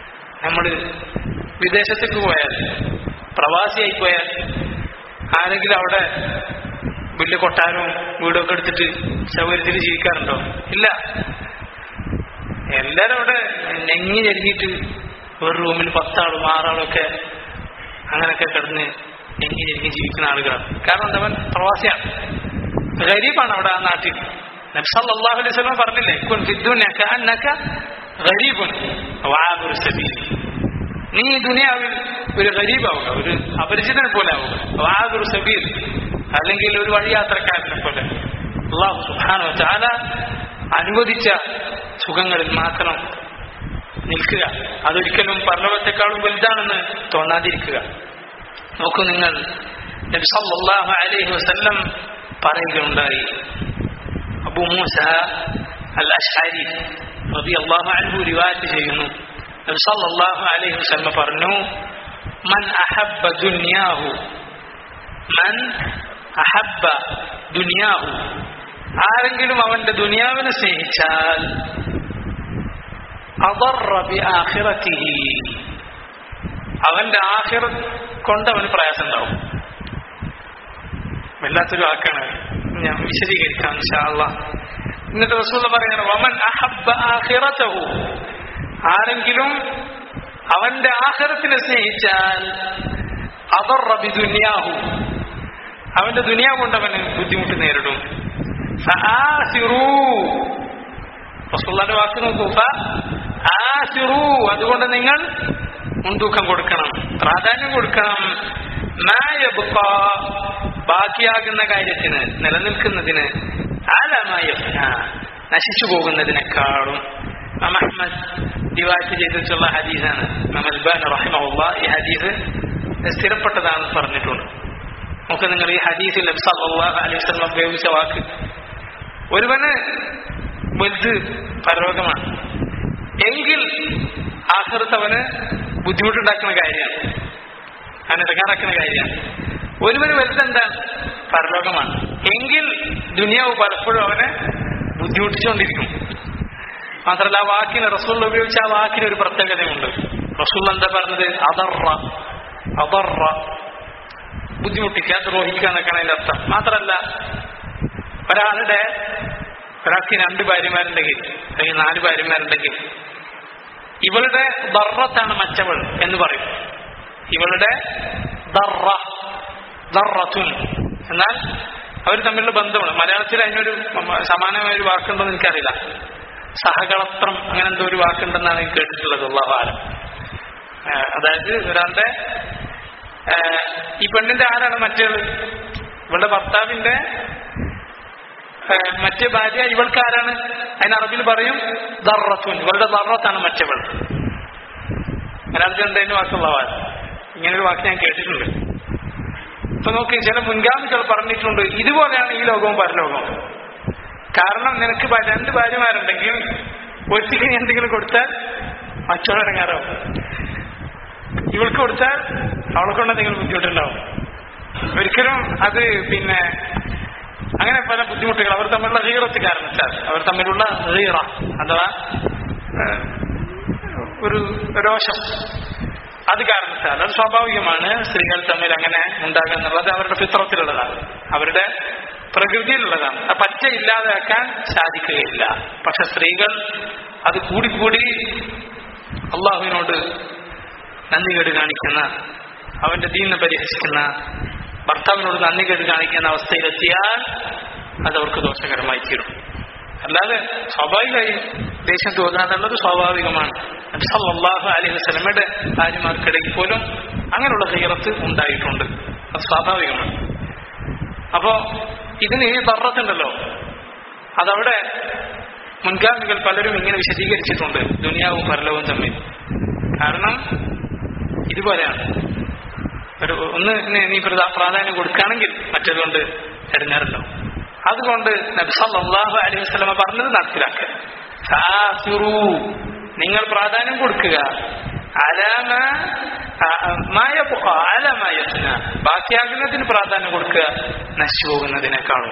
നമ്മൾ വിദേശത്തേക്ക് പോയാൽ, പ്രവാസിയായി പോയാൽ ആരെങ്കിലും അവിടെ വലിയ കൊട്ടാരവും വീടൊക്കെ എടുത്തിട്ട് സൗകര്യത്തിൽ ജീവിക്കാറുണ്ടോ? ഇല്ല. എല്ലാരും അവിടെ നെങ്ങി ഞെരുങ്ങിയിട്ട് ഒരു റൂമിൽ പത്താളും ആറാളും ഒക്കെ അങ്ങനെയൊക്കെ കിടന്ന് നെങ്ങി ഞെരുങ്ങി ജീവിക്കുന്ന ആളുകളാണ്. കാരണം എന്താ, പ്രവാസിയാണ്, ഗരീബാണ് അവിടെ ആ നാട്ടിൽ. നബി സല്ലല്ലാഹു അലൈഹി വസല്ലം പറഞ്ഞില്ലേ, കുൻ ഫിദ്ദുനിയ കഅന്നക ഗരീബുൻ വആബിറു സബീൽ. നീ ദുനിയാവിൽ ഒരു ഗരീബാവുക, ഒരു അപരിചിതനെ പോലെ ആവുക. വആബിറു സബീൽ, അല്ലെങ്കിൽ ഒരു വഴിയാത്രക്കാരനെ പോലെ. അല്ലാഹു സുബ്ഹാനഹു വ തആല അനുവദിച്ച സുഖങ്ങളിൽ മാത്രം നിൽക്കുക. അതൊരിക്കലും പരലോകത്തെക്കാളും വലുതാണെന്ന് തോന്നാതിരിക്കുക. നോക്കൂ നിങ്ങൾ, നബി സല്ലല്ലാഹു അലൈഹി വസല്ലം പറയുകയുണ്ടായി, അബൂ മൂസ അൽ അശ്അരി റളിയല്ലാഹു അൻഹു റിവായത്ത് ചെയ്യുന്നു, നബി സല്ലല്ലാഹു അലൈഹി വസല്ലം പറഞ്ഞു, മൻ അഹബ്ബ ദുനിയാഹു മൻ അഹബ്ബ ദുനിയാഹു ആരെങ്കിലും അവന്റെ ദുനിയാവിനെ സ്നേഹിച്ചാൽ അദറ ബിആഖിറതിഹി അവന്റെ ആഖിറത്ത് കൊണ്ട് അവന് പ്രയാസം ഉണ്ടാവും. വല്ലാത്തൊരു വാക്കാണ്, ഞാൻ വിശദീകരിക്കാം ഇൻഷാ അല്ലാഹ്. എന്നിട്ട് റസൂൽ പറയുന്നത്, വമൻ അഹബ്ബ ആഖിറതഹു ആരെങ്കിലും അവന്റെ ആഖിറത്തിനെ സ്നേഹിച്ചാൽ അദറ ബിദുനിയാഹു അവന്റെ ദുനിയാവ് കൊണ്ട് അവന് ബുദ്ധിമുട്ട് നേരിടും. ഫആസിറൂ റസൂലുള്ളാഹിന്റെ വാക്ക് നോക്കൂ, ഫആസിറൂ അതുകൊണ്ട് നിങ്ങൾ മുൻതൂക്കം കൊടുക്കണം, പ്രാധാന്യം കൊടുക്കണം. മാ യബ്ഖാ ബാക്കിയാകുന്ന കാര്യത്തിന്, നിലനിൽക്കുന്നതിന്, അലാ മാ യഫ്നാ നശിച്ചു പോകുന്നതിനേക്കാളും. ഇമാം അഹ്മദ് റിവായത്ത് ചെയ്തിട്ടുള്ള ഹദീസാണ്. ഇമാം അൽബാനി റഹിമഹുല്ലാഹ് ഈ ഹദീസ് സ്ഥിരപ്പെട്ടതാണെന്ന് പറഞ്ഞിട്ടുണ്ട്. നമുക്ക് നിങ്ങൾ ഈ ഹദീസിൽ നബി സല്ലല്ലാഹു അലൈഹി വസല്ലം ഉപയോഗിച്ച വാക്ക്, ഒരുവന് വലുത് പരലോകമാണ് എങ്കിൽ ആഖിറത്ത് അവന് ബുദ്ധിമുട്ടുണ്ടാക്കുന്ന കാര്യമാണ്, അവന് ഇടങ്ങാറാക്കുന്ന കാര്യമാണ്. ഒരുവന് വലുതെന്താണ്, പരലോകമാണ് എങ്കിൽ ദുനിയാവ് പലപ്പോഴും അവനെ ബുദ്ധിമുട്ടിച്ചുകൊണ്ടിരിക്കും. മാത്രമല്ല ആ വാക്കിന്, റസൂൽ ഉപയോഗിച്ച ആ വാക്കിന് ഒരു പ്രത്യേകതയുണ്ട്. റസൂൽ എന്താ പറഞ്ഞത്, അദറ അദറ ബുദ്ധിമുട്ടിക്കുക, ദ്രോഹിക്കുക എന്നൊക്കെയാണ് അതിന്റെ അർത്ഥം. മാത്രമല്ല ഒരാളുടെ ഒരാൾക്ക് രണ്ട് ഭാര്യമാരുണ്ടെങ്കിൽ അല്ലെങ്കിൽ നാല് ഭാര്യമാരുണ്ടെങ്കിൽ ഇവളുടെ ദർറത്താണ് മറ്റവൾ എന്ന് പറയും. ഇവളുടെ ദർറ ദർറത്തുൻ എന്നാൽ അവർ തമ്മിലുള്ള ബന്ധമാണ്. മലയാളത്തിൽ അതിനൊരു സമാനമായ ഒരു വാക്കുണ്ടോ എന്ന് എനിക്കറിയില്ല. സഹകളത്രം അങ്ങനെ എന്തോ ഒരു വാക്കുണ്ടെന്നാണ് എനിക്ക് കേട്ടിട്ടുള്ളത്. അല്ലാഹു അഅലം. അതായത് ഒരാളുടെ ഈ പെണ്ണിന്റെ ആരാണ് മറ്റേത്, ഇവളുടെ ഭർത്താവിന്റെ മറ്റേ ഭാര്യ ഇവൾക്ക് ആരാണ്, അതിന് അറബിയിൽ പറയും ദർറത്തുൻ, ഇവളുടെ ദർറത്താണ് മറ്റവൾ. മലയാളത്തിൽ എന്തായാലും വാക്കുള്ളവാൻ ഇങ്ങനൊരു വാക്ക് ഞാൻ കേട്ടിട്ടുണ്ട്. ഇപ്പൊ നോക്കി, ചില മുൻഗാമികൾ പറഞ്ഞിട്ടുണ്ട് ഇതുപോലെയാണ് ഈ ലോകവും പരലോകവും. കാരണം നിനക്ക് രണ്ട് ഭാര്യമാരുണ്ടെങ്കിൽ ഒറ്റയ്ക്ക് നീ എന്തെങ്കിലും കൊടുത്താൽ മറ്റൊരടങ്ങാറാവും, ഇവൾക്ക് കൊടുത്താൽ അവളെ കൊണ്ട് എന്തെങ്കിലും ബുദ്ധിമുട്ടുണ്ടാവും. ഒരിക്കലും അത് പിന്നെ അങ്ങനെ പല ബുദ്ധിമുട്ടുകൾ അവർ തമ്മിലുള്ള ഗീറത്ത് കാരണത്താൽ, അവർ തമ്മിലുള്ള ഗീറ അഥവാ ഒരു രോഷം, അത് കാരണത്താൽ, അത് സ്വാഭാവികമാണ്. സ്ത്രീകൾ തമ്മിൽ അങ്ങനെ ഉണ്ടാകുക എന്നുള്ളത് അവരുടെ ഫിത്രത്തിലുള്ളതാണ്, അവരുടെ പ്രകൃതിയിലുള്ളതാണ്. ആ പച്ച ഇല്ലാതാക്കാൻ സാധിക്കുകയില്ല. പക്ഷെ സ്ത്രീകൾ അത് കൂടിക്കൂടി അള്ളാഹുവിനോട് നന്ദി കേട് കാണിക്കുന്ന, അവന്റെ ദീനിനെ പരിഹസിക്കുന്ന, ഭർത്താവിനോട് നന്ദി കേട് കാണിക്കുന്ന അവസ്ഥയിലെത്തിയാൽ അതവർക്ക് ദോഷകരമായി തീരും. അല്ലാതെ സ്വാഭാവികമായി ദേഷ്യം തോന്നാന്നുള്ളത് സ്വാഭാവികമാണ്. നബി സല്ലല്ലാഹു അലൈഹി വസല്ലമയുടെ ഭാര്യമാർക്കിടയിൽ പോലും അങ്ങനെയുള്ള ഗീറത്ത് ഉണ്ടായിട്ടുണ്ട്, അത് സ്വാഭാവികമാണ്. അപ്പോ ഇതിന് ഈ ദർറത്തുണ്ടല്ലോ, അതവിടെ മുൻഗാമികൾ പലരും ഇങ്ങനെ വിശദീകരിച്ചിട്ടുണ്ട്, ദുനിയാവും പരലോകവും തമ്മിൽ. കാരണം ഇതുപോലെയാണ്, ഒരു ഒന്ന് നീ പ്രാധാന്യം കൊടുക്കുകയാണെങ്കിൽ മറ്റേതുകൊണ്ട് ഇടങ്ങാറുണ്ടോ. അതുകൊണ്ട് നബി സല്ലല്ലാഹു അലൈഹി വസല്ലമ പറഞ്ഞത് നടപ്പിലാക്കുക. ഫആസിറൂ നിങ്ങൾ പ്രാധാന്യം കൊടുക്കുക, അലാമ മായബ്ഖാ അലാ മാ യഫ്നാ ബാക്കിയാകുന്നതിന് പ്രാധാന്യം കൊടുക്കുക, നശിച്ചു പോകുന്നതിനേക്കാളും.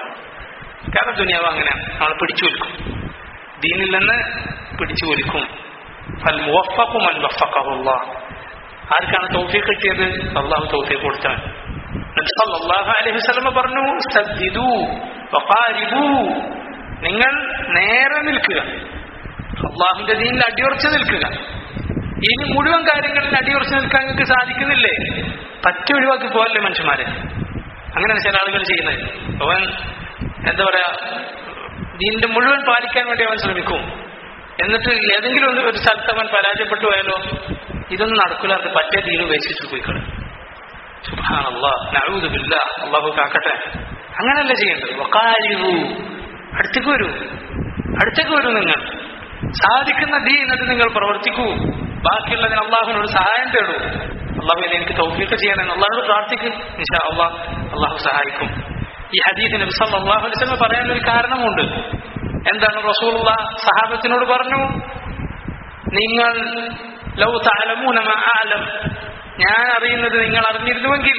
കാരണം ദുനിയാവ് അങ്ങനെയാണ്, നമ്മൾ പിടിച്ചു വലിക്കും, ദീനിൽ നിന്ന് പിടിച്ചു വലിക്കും. ഫൽ മുവഫഖു മൻ വഫഖഹുല്ലാഹ്. ആർക്കാണ് തൗഫീഖ് കിട്ടിയത്? അല്ലാഹു തൗഫീഖ് കൊടുത്തവൻ. നബി സല്ലല്ലാഹു അലൈഹി വസല്ലം പറഞ്ഞു, സദ്ദിദു വഖാരിബു, നിങ്ങൾ നേരെ നിൽക്കുക, അല്ലാഹുവിന്റെ ദീനിൽ അടിയുറച്ച് നിൽക്കുക. ഇനി മുഴുവൻ കാര്യങ്ങളിൽ അടിയുറച്ച് നിൽക്കാൻ നിങ്ങൾക്ക് സാധിക്കുന്നില്ലേ? പറ്റ ഒഴിവാക്കി പോകല്ലേ മനുഷ്യന്മാരെ. അങ്ങനെയാണ് ചില ആളുകൾ ചെയ്യുന്നത്. അവൻ എന്താ പറയാ, ദീനിന്റെ മുഴുവൻ പാലിക്കാൻ വേണ്ടി അവൻ ശ്രമിക്കും. എന്നിട്ട് ഏതെങ്കിലും ഒരു സ്ഥലത്ത് അവൻ പരാജയപ്പെട്ടു പോയാലോ, ഇതൊന്നും നടക്കില്ല, അത് പറ്റേ ദീൻ ഉപേക്ഷിച്ചു പോയിക്കളെ. സുബ്ഹാനല്ലാഹ്, നഊദു ബില്ലാഹ്, അല്ലാഹു കാക്കട്ടെ. അങ്ങനെയല്ല ചെയ്യേണ്ടത്. വഖാരിബു, അടുത്തേക്ക് വരൂ, അടുത്തേക്ക് വരൂ. നിങ്ങൾ സാധിക്കുന്ന ദീൻ അത് നിങ്ങൾ പ്രവർത്തിക്കൂ. ബാക്കിയുള്ളതിന് അള്ളാഹുവിനോട് സഹായം തേടൂ. അള്ളാഹുവിനെ എനിക്ക് തൗഫീഖ് ചെയ്യണമെന്ന് അള്ളാഹുനോട് പ്രാർത്ഥിക്കും. ഇൻഷാ അല്ലാഹ് അള്ളാഹു സഹായിക്കും. ഈ ഹദീസ് നബി സല്ലല്ലാഹു അലൈഹി വസല്ലം പറയാൻ ഒരു കാരണമുണ്ട്. എന്താണ്? റസൂലുള്ളാഹി സഹാബത്തിനോട് പറഞ്ഞു, നിങ്ങൾ ലൗ തഅലമൂന മാ അഅലം, ഞാൻ അറിയുന്നത് നിങ്ങൾ അറിഞ്ഞിരുന്നുവെങ്കിൽ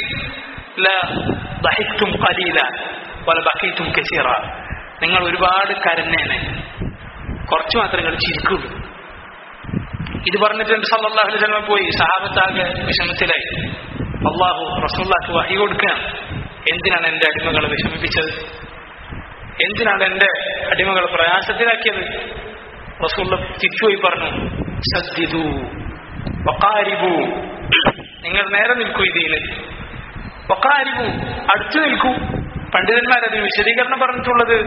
ലദഹിക്തും ഖലീല വലബഖീതും കസീറ, നിങ്ങൾ ഒരുപാട് കരഞ്ഞേനെ, കുറച്ചു മാത്രമേ നിങ്ങൾ ചിരിക്കുള്ളൂ. ഇത് പറഞ്ഞിട്ട് നബി സല്ലല്ലാഹു അലൈഹി വസല്ലം പോയി. സഹാബത്താകെ വിഷമത്തിലായി. അല്ലാഹു റസൂലുള്ളാഹിക്ക് വഹി കൊടുക്കുകയാണ്, എന്തിനാണ് എന്റെ അടിമകളെ വിഷമിപ്പിച്ചത്? എന്തിനാണ് എന്റെ അടിമകളെ പ്രയാസത്തിലാക്കിയത്? റസൂലുള്ളാഹി തിരിച്ചുപോയി പറഞ്ഞു, സദ്ദിദു വഖാരിബു, നിങ്ങൾ നേരെ നിൽക്കൂ, ഇതിന് വഖാരിബു, അടുത്തു നിൽക്കൂ. പണ്ഡിതന്മാരതിന് വിശദീകരണം പറഞ്ഞിട്ടുള്ളത്,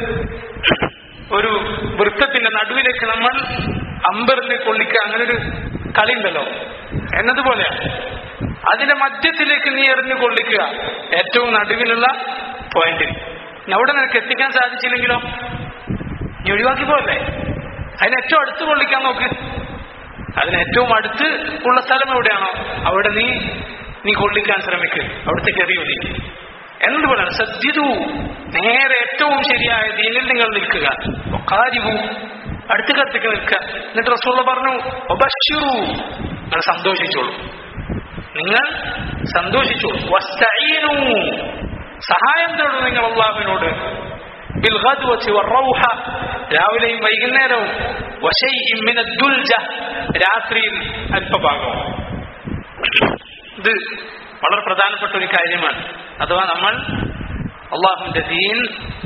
ഒരു വൃത്തത്തിന്റെ നടുവിലേക്ക് നമ്മൾ അമ്പറിനെ കൊള്ളിക്കുക, അങ്ങനൊരു കളി ഉണ്ടല്ലോ, എന്നതുപോലെയാണ്. അതിന്റെ മധ്യത്തിലേക്ക് നീ എറിഞ്ഞു കൊള്ളിക്കുക, ഏറ്റവും നടുവിലുള്ള പോയിന്റിൽ. അവിടെ നിനക്ക് എത്തിക്കാൻ സാധിച്ചില്ലെങ്കിലോ നീ ഒഴിവാക്കി പോകല്ലേ? അതിന് ഏറ്റവും അടുത്ത് കൊള്ളിക്കാൻ നോക്ക്. അതിന് ഏറ്റവും അടുത്ത് ഉള്ള സ്ഥലം എവിടെയാണോ അവിടെ നീ നീ കൊള്ളിക്കാൻ ശ്രമിക്കുക, അവിടത്തേക്ക് എറിയൂ നീ. എന്നതുപോലെയാണ് സദ്ദിദു, നേരെ ഏറ്റവും ശരിയായ ദീനിൽ നിങ്ങൾ നിൽക്കുക. വഖാരിബു, അടുത്തേക്ക് അടുത്തേക്ക് നിൽക്കുക. എന്നിട്ട് റസൂലുള്ളാഹി പറഞ്ഞു, വബശ്ശിറു, നിങ്ങൾ സന്തോഷിച്ചോളൂ, നിങ്ങൾ സന്തോഷിച്ചോളൂ. വസ്തഈനു, സഹായം തേടൂ നിങ്ങൾ അല്ലാഹുവിനോട്. ബിൽ ഗദ്വതി വറൗഹ, രാവിലെയും വൈകുന്നേരവും. വശൈഇൻ മിനദ് ദുൽജ, രാത്രിയിൽ അല്പഭാഗവും. ഇത് വളരെ പ്രധാനപ്പെട്ട ഒരു കാര്യമാണ്. അഥവാ നമ്മൾ അള്ളാഹുവിന്റെ ദീൻ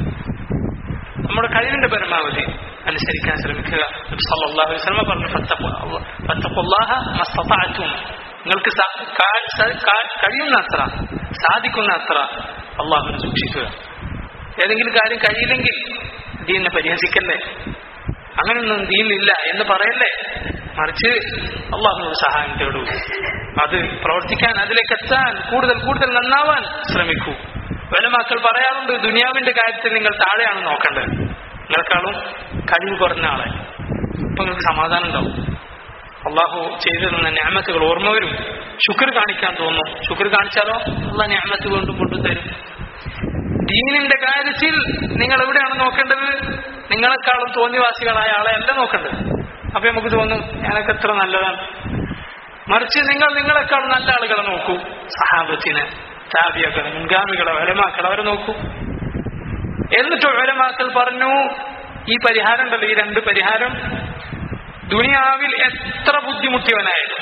നമ്മുടെ കഴിവിന്റെ പരമാവധി അനുസരിക്കാൻ ശ്രമിക്കുക. നബി സല്ലല്ലാഹു അലൈഹി വസല്ലം പറഞ്ഞു, ഫത്തഖുല്ലാഹ മസ്തതഅതും, നിങ്ങൾക്ക് കഴിയുന്ന അത്ര, സാധിക്കുന്ന അത്ര അള്ളാഹുവിനെ സൂക്ഷിക്കുക. ഏതെങ്കിലും കാര്യം കഴിയില്ലെങ്കിൽ ദീനിനെ പരിഹസിക്കല്ലേ, അങ്ങനെയൊന്നും ദീനിലില്ല എന്ന് പറയല്ലേ, മറിച്ച് അള്ളാഹുവിനോട് സഹായം തേടൂ. അത് പ്രവർത്തിക്കാൻ, അതിലേക്ക് എത്താൻ, കൂടുതൽ കൂടുതൽ നന്നാവാൻ ശ്രമിക്കൂ. ഉലമാക്കൾ പറയാറുണ്ട്, ദുനിയാവിന്റെ കാര്യത്തിൽ നിങ്ങൾ താഴെയാണ് നോക്കേണ്ടത്, നിങ്ങളെക്കാളും കഴിവ് കുറഞ്ഞ ആളെ. അപ്പൊ നിങ്ങൾക്ക് സമാധാനം ഉണ്ടാവും. അള്ളാഹു ചെയ്തു തന്ന നിഅമത്തുകൾ ഓർമ്മ വരും, ശുക്ർ കാണിക്കാൻ തോന്നും. ശുക്ർ കാണിച്ചാലോ അള്ളാഹ് നിഅമത്ത് വീണ്ടും കൊണ്ടുതരും. ദീനിന്റെ കാര്യത്തിൽ നിങ്ങൾ എവിടെയാണ് നോക്കേണ്ടത്? നിങ്ങളെക്കാളും തോന്നിവാസികളായ ആളെ അല്ല നോക്കേണ്ടത്. അപ്പൊ നമുക്ക് തോന്നും ഞാനൊക്കെ എത്ര നല്ലതാണ്. മറിച്ച് നിങ്ങൾ നിങ്ങളെക്കാളും നല്ല ആളുകളെ നോക്കൂ. സഹാബത്തിനെ, താബിഈകളെ, മുൻഗാമികളെ, ഉലമാക്കളെ, അവരെ നോക്കൂ. എന്നിട്ട് ഉലമാക്കൾ പറഞ്ഞു, ഈ പരിഹാരം ഉണ്ടല്ലോ, ഈ രണ്ട് പരിഹാരം, ദുനിയാവിൽ എത്ര ബുദ്ധിമുട്ടിയവനായാലും,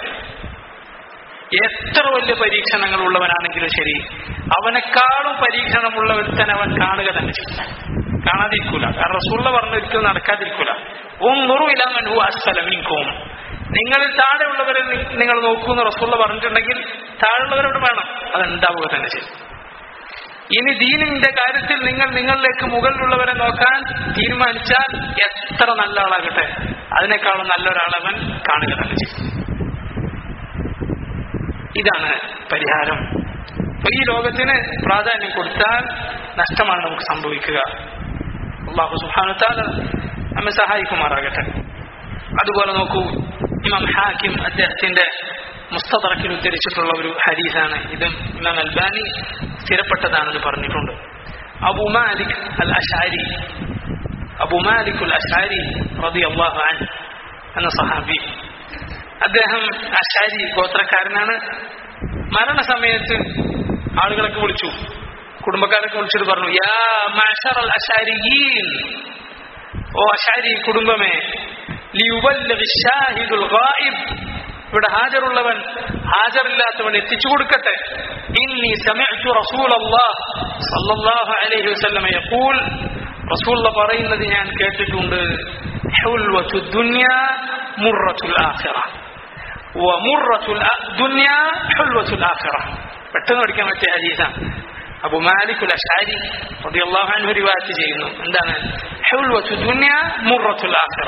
എത്ര വലിയ പരീക്ഷണങ്ങൾ ഉള്ളവനാണെങ്കിലും ശരി, അവനെക്കാളും പരീക്ഷണമുള്ള ഒരുത്തൻ അവൻ കാണുക തന്നെ ചെയ്യും, കാണാതിരിക്കൂല. കാരണം റസൂലുള്ളാഹി പറഞ്ഞു ഒരിക്കലും നടക്കാതിരിക്കൂല. ഉൻദുറു ഇലാ മൻ ഹുവ അസ്ഫല മിൻകും, നിങ്ങളിൽ താഴെയുള്ളവരെ നിങ്ങൾ നോക്കൂന്ന് റസൂലുള്ളാഹി പറഞ്ഞിട്ടുണ്ടെങ്കിൽ താഴെയുള്ളവരോട് വേണം, അതുണ്ടാവുക തന്നെ ചെയ്യും. ഇനി ദീനിന്റെ കാര്യത്തിൽ നിങ്ങൾ നിങ്ങളിലേക്ക് മുകളിലുള്ളവരെ നോക്കാൻ തീരുമാനിച്ചാൽ എത്ര നല്ല ആളാകട്ടെ, അതിനേക്കാളും നല്ലൊരാളവൻ കാണുക തന്നെ ചെയ്യും. ഇതാണ് പരിഹാരം. അപ്പൊ ഈ ലോകത്തിന് പ്രാധാന്യം കൊടുത്താൽ നഷ്ടമാണ് നമുക്ക് സംഭവിക്കുക. അല്ലാഹു സുബ്ഹാനഹു വ തആല നമ്മെ സഹായിക്കുമാറാകട്ടെ. അതുപോലെ നോക്കൂ, ഇമാം ഹാക്കിം അദ്ദേഹത്തിന്റെ മുസ്തദറക്കിൽ ഉദ്ധരിച്ചിട്ടുള്ള ഒരു ഹദീസാണ് ഇത്. ഇമാം അൽബാനി സ്ഥിരപ്പെട്ടതാണെന്ന് പറഞ്ഞിട്ടുണ്ട്. അബൂ മാലിക് അൽ അശ്അരി അബൂ മാലിക് അൽ അശ്അരി റളിയല്ലാഹു അൻഹു എന്ന സഹാബി, അദ്ദേഹം അശ്അരി ഗോത്രക്കാരനാണ്. മരണസമയത്ത് ആളുകളൊക്കെ വിളിച്ചു, കുടുംബക്കാരൊക്കെ വിളിച്ചിട്ട് പറഞ്ഞു, യാ മഅശറൽ അശ്അരിയീൻ, ഓ അശ്അരി കുടുംബമേ, ലിയുബല്ലിഗി ഷാഹിദുൽ ഗായിബ്, ഇവിടെ ഹാജറുള്ളവൻ ഹാജറില്ലാത്തവൻ എത്തിച്ചു കൊടുക്കട്ടെ. ഇന്നി സമിഅ്തു റസൂലല്ലാഹ് സല്ലല്ലാഹു അലൈഹി വസല്ലം യഖൂൽ, റസൂലുള്ളാഹി പറയുന്നത് ഞാൻ കേട്ടിട്ടുണ്ട്, ഹുൽവതു ദുനിയ മുർറത്തുൽ ആഖിറ വ മുർറത്തുൽ ദുനിയ ഹുൽവത്തുൽ ആഖിറ. പെട്ടെന്ന് പഠിക്കാൻ പറ്റിയ ഹദീസാണ്. അബൂ മാലിക് അൽ അശ്അരി റളിയല്ലാഹു അൻഹു റിവായത്ത് ചെയ്യുന്നു. എന്താണ് ഹുൽവതു ദുനിയ മുർറത്തുൽ ആഖിറ?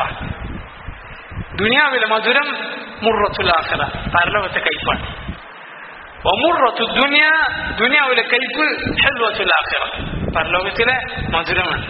ദുനിയാവിലെ മധുരം മുർറത്തുൽ ആഖിറ, പരലോകത്തെ കയ്പാണ്. വമുർറത്തു ദുനിയ, ദുനിയാവിലെ കയ്പ് ഹുൽവത്തുൽ ആഖിറ, പരലോകത്തിലെ മധുരമാണ്.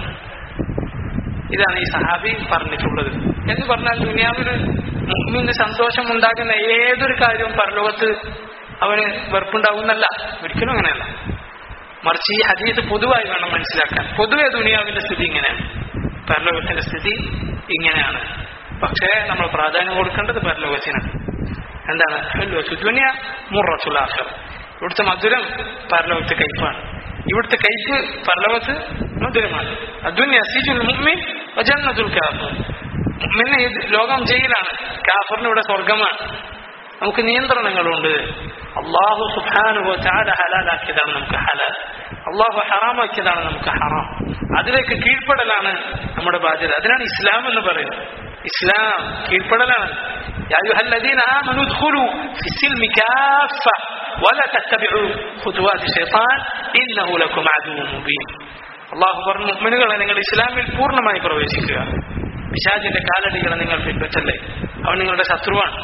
ഇതാണ് ഈ സഹാബി പറഞ്ഞിട്ടുള്ളത്. എന്ന് പറഞ്ഞാൽ ദുനിയാവിൽ മുഅ്മിന് സന്തോഷം ഉണ്ടാകുന്ന ഏതൊരു കാര്യവും പരലോകത്ത് അവന് വെറുപ്പുണ്ടാവുന്നല്ല, ഒരിക്കലും അങ്ങനെയല്ല. മറിച്ച് ഈ ഹദീസ് പൊതുവായി വേണം മനസ്സിലാക്കാൻ. പൊതുവെ ദുനിയാവിന്റെ സ്ഥിതി ഇങ്ങനെയാണ്, പരലോകത്തിന്റെ സ്ഥിതി ഇങ്ങനെയാണ്. പക്ഷേ നമ്മൾ പ്രാധാന്യം കൊടുക്കേണ്ടത് പരലോകത്തിനാണ്. എന്താണ് ദുനിയ മുർറത്തുൽ ആഖിറ, ഇവിടുത്തെ മധുരം പരലോകത്തെ കയ്പാണ്, ഇവിടുത്തെ കയ്പ് പരലോകത്ത് മധുരമാണ്. അദ്ദുനിയ സിജുൽ മുഅ്മിൻ വജന്നത്തുൽ കാഫിർ. മുഅ്മിന് ഈ ലോകം ജയിലാണ്, കാഫിറിന് ഇവിടെ സ്വർഗമാണ്. നമുക്ക് നിയന്ത്രണങ്ങളുണ്ട്. അല്ലാഹു സുബ്ഹാനഹു വ തആല ഹലാലാക്കിയതാണ് നമുക്ക് ഹലാൽ, അല്ലാഹു ഹറാമാക്കിയതാണ് നമുക്ക് ഹറാം. അതിലേക്ക് കീഴ്പ്പെടലാണ് നമ്മുടെ ബാധ്യത. അതിനാണ് ഇസ്ലാം എന്ന് പറയുന്നത്. ഇസ്ലാം കീഴ്പ്പെടലാണ്. യാ അയ്യുഹല്ലദീന ആമനൂ ഉദ്ഖുലൂ ഫിസ്സിൽമി കാഫ വലാ തത്തബിഉ ഖുതുവാതി ശൈത്താൻ ഇന്നഹു ലക്കും അദുവ്വുൻ മുബീൻ. അല്ലാഹു പറഞ്ഞു, മുഅ്മിനുകളെ നിങ്ങൾ ഇസ്ലാമിൽ പൂർണ്ണമായി പ്രവേശിക്കുക, പിശാചിന്റെ കാലടികളെ നിങ്ങൾ പിൻപറ്റല്ലേ, അവൻ നിങ്ങളുടെ ശത്രുവാണ്.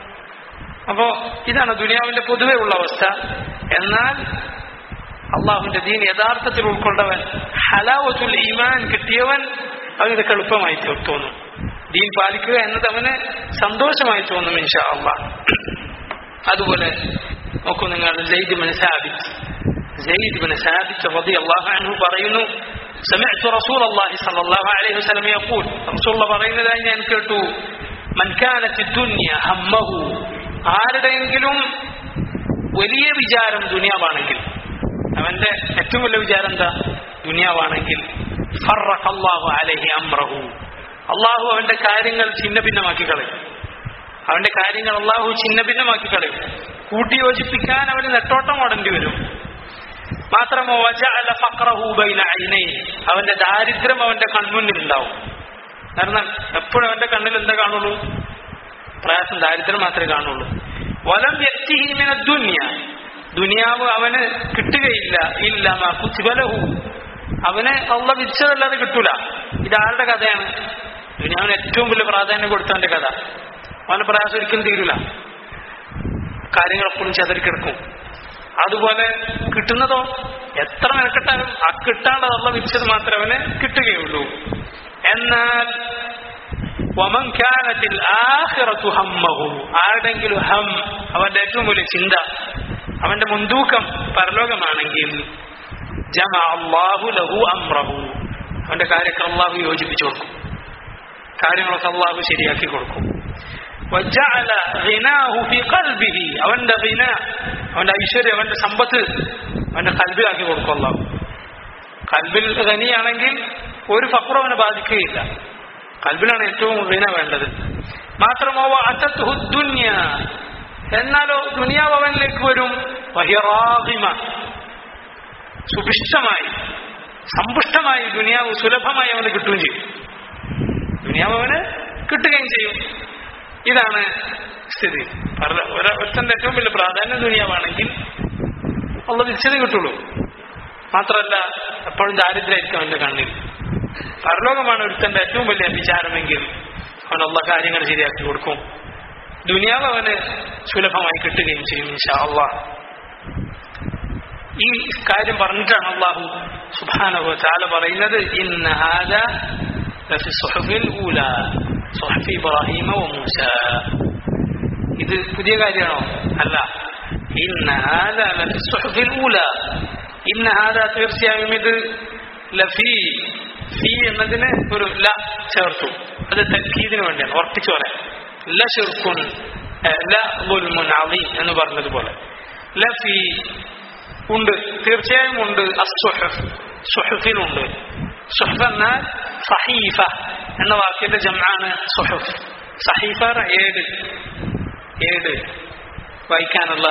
അപ്പോ ഇതാണ് ദുനിയാവിന്റെ പൊതുവെ ഉള്ള അവസ്ഥ. എന്നാൽ അള്ളാഹുവിന്റെ ദീൻ യഥാർത്ഥത്തിൽ ഉൾക്കൊണ്ടവൻ, ഹലാവത്തുൽ ഈമാൻ കിട്ടിയവൻ, അവനിതൊക്കെ എളുപ്പമായി തോന്നും. ദീൻ പാലിക്കുക എന്നത് അവന് സന്തോഷമായി തോന്നും ഇൻഷാ അല്ലാഹ്. അതുപോലെ നോക്കൂ നിങ്ങൾ, സയ്യിദ് ഇബ്നു സാബിത്ത് സയ്യിദ് ഇബ്നു സാബിത്ത് റളിയല്ലാഹു അൻഹു പറയുന്നു, സമിഅ്തു റസൂലല്ലാഹി സ്വല്ലല്ലാഹു അലൈഹി വസല്ലം യഖൂൽ, റസൂലുള്ളാഹി പറയുന്നതായി ഞാൻ കേട്ടു, മൻ കാനത്തി ദുനിയ ഹമ്മഹു, ആരുടെയെങ്കിലും വലിയ വിചാരം ദുനിയാവാണെങ്കിൽ, അവന്റെ ഏറ്റവും വലിയ വിചാരം എന്താ? ദുനിയാവാണെങ്കിൽ, ഫറഖ അല്ലാഹു അലൈഹി അംറഹു, അള്ളാഹു അവന്റെ കാര്യങ്ങൾ ഛിന്ന ഭിന്നമാക്കി കളയും. അവന്റെ കാര്യങ്ങൾ അള്ളാഹു ഛിന്ന ഭിന്നമാക്കി കളയും. കൂട്ടിയോജിപ്പിക്കാൻ അവന് നെട്ടോട്ടം ഓടേണ്ടി വരും. മാത്രമോ വജഅല ഫഖറഹു ബൈന ഐനൈഹി, അവന്റെ ദാരിദ്ര്യം അവന്റെ കൺമുന്നിൽ ഉണ്ടാവും. കാരണം എപ്പോഴും അവന്റെ കണ്ണിൽ എന്താ കാണുള്ളൂ? പ്രയാസം, ദാരിദ്ര്യം മാത്രമേ കാണുള്ളൂ. വലം യഅ്തിഹി മിനദ് ദുനിയ, ദുനിയാവ് അവന് കിട്ടുകയില്ല. ഇല്ല മാ കുതിബ ലഹു, അവന് അള്ളാഹു വിധിച്ചതല്ലാതെ കിട്ടൂല. ഇതാരുടെ കഥയാണ്? ദുനിയാവിന് ഏറ്റവും വലിയ പ്രാധാന്യം കൊടുത്തവന്റെ കഥ. അവന്റെ പ്രയാസം ഒരിക്കലും തീരൂല, കാര്യങ്ങളെപ്പോഴും ചെതറിക്കിടക്കും. അതുപോലെ കിട്ടുന്നതോ എത്ര മെനക്കെട്ടാലും ആ കിട്ടാണ്ടത് അള്ളാഹു വിധിച്ചത് മാത്രമേ അവന് കിട്ടുകയുള്ളൂ. എന്നാൽ വമൻ കാനത്തിൽ ആഖിറതു ഹമ്മഹു, ആരുടെങ്കിലും ഹം, അവന്റെ ഏറ്റവും വലിയ ചിന്ത, അവന്റെ മുൻതൂക്കം പരലോകമാണെങ്കിൽ, ജമഅ അല്ലാഹു ലഹു അംറഹു, അവന്റെ കാര്യങ്ങൾ അള്ളാഹു യോജിപ്പിച്ചു കൊടുക്കും, കാര്യങ്ങളൊക്കെ അള്ളാഹു ശരിയാക്കി കൊടുക്കും. വജഅല ഗിനാഹു ഫീ ഖൽബിഹി, അവന്റെ ഗിന, അവന്റെ ഐശ്വര്യം, അവന്റെ സമ്പത്ത് അവന്റെ ഖൽബിലാക്കി കൊടുക്കും അള്ളാഹു. ഖൽബിൽ ഗനിയാണെങ്കിൽ ഒരു ഫഖ്റും അവനെ ബാധിക്കുകയില്ല. ഖൽബിലാണ് ഏറ്റവും ഗിന വേണ്ടത്. മാത്രമോ വഅതത്ഹു ദുനിയ, എന്നാലോ ദുനിയാവ് അവനിലേക്ക് വരും. വഹിയ റാഗിമ, സുഭിഷ്ടമായി സമ്പുഷ്ടമായി ദുനിയാവ് സുലഭമായി അവന് കിട്ടുകയും ചെയ്യും. ദുനിയാവ് അവന് കിട്ടുകയും ചെയ്യും. ഇതാണ് സ്ഥിതി. ഒരുത്തന്റെ ഏറ്റവും വലിയ പ്രാധാന്യം ദുനിയാവാണെങ്കിൽ അള്ളാഹു വിധിച്ചത് കിട്ടുള്ളൂ. മാത്രമല്ല എപ്പോഴും ദാരിദ്ര്യമായിരിക്കും അവന്റെ കണ്ണിൽ. പരലോകമാണ് ഒരുത്തന്റെ ഏറ്റവും വലിയ വിചാരമെങ്കിൽ അവൻ അള്ളാഹു കാര്യങ്ങൾ ശരിയാക്കി കൊടുക്കും. ദുനിയാവ് അവന് സുലഭമായി കിട്ടുകയും ചെയ്യും ഇൻഷാ അല്ലാഹ്. ഈ കാര്യം പറഞ്ഞിട്ടാണ് അള്ളാഹു സുബ്ഹാനഹു വ തആല പറയുന്നത്, ഇന്ന ഹാദാ ലഫി സുഹഫിൽ ഊലാ സുഹഫി ഇബ്രാഹീമ വ മൂസ. ഇത് പുതിയ കാര്യമാണോ? അല്ല. ഇന്ന ഹാദാ ലഫി സുഹഫിൽ ഊലാ, ഇന്ന ഹാദാ തീർച്ചയായും ഇത് ലഫി, ഫീ എന്നതിന് ഒരു ല ചേർത്തു. അത് തൽക്കീദിന് വേണ്ടിയാണ്, ഉറപ്പിച്ചു പറയാം. ല ശിർക്കുൻ ല ഗുൽമുൻ അളീം എന്ന് പറഞ്ഞതുപോലെ ലഫി ഉണ്ട്, തീർച്ചയായും ഉണ്ട്. അസ്സുഹഫ്, സുഹഫിലുണ്ട്. സുഹഫ് എന്നാൽ സഹീഫ എന്ന വാക്കിന്റെ ജംആണ് സുഹഫ്. സഹീഫ ഏട് ഏട് വായിക്കാനുള്ള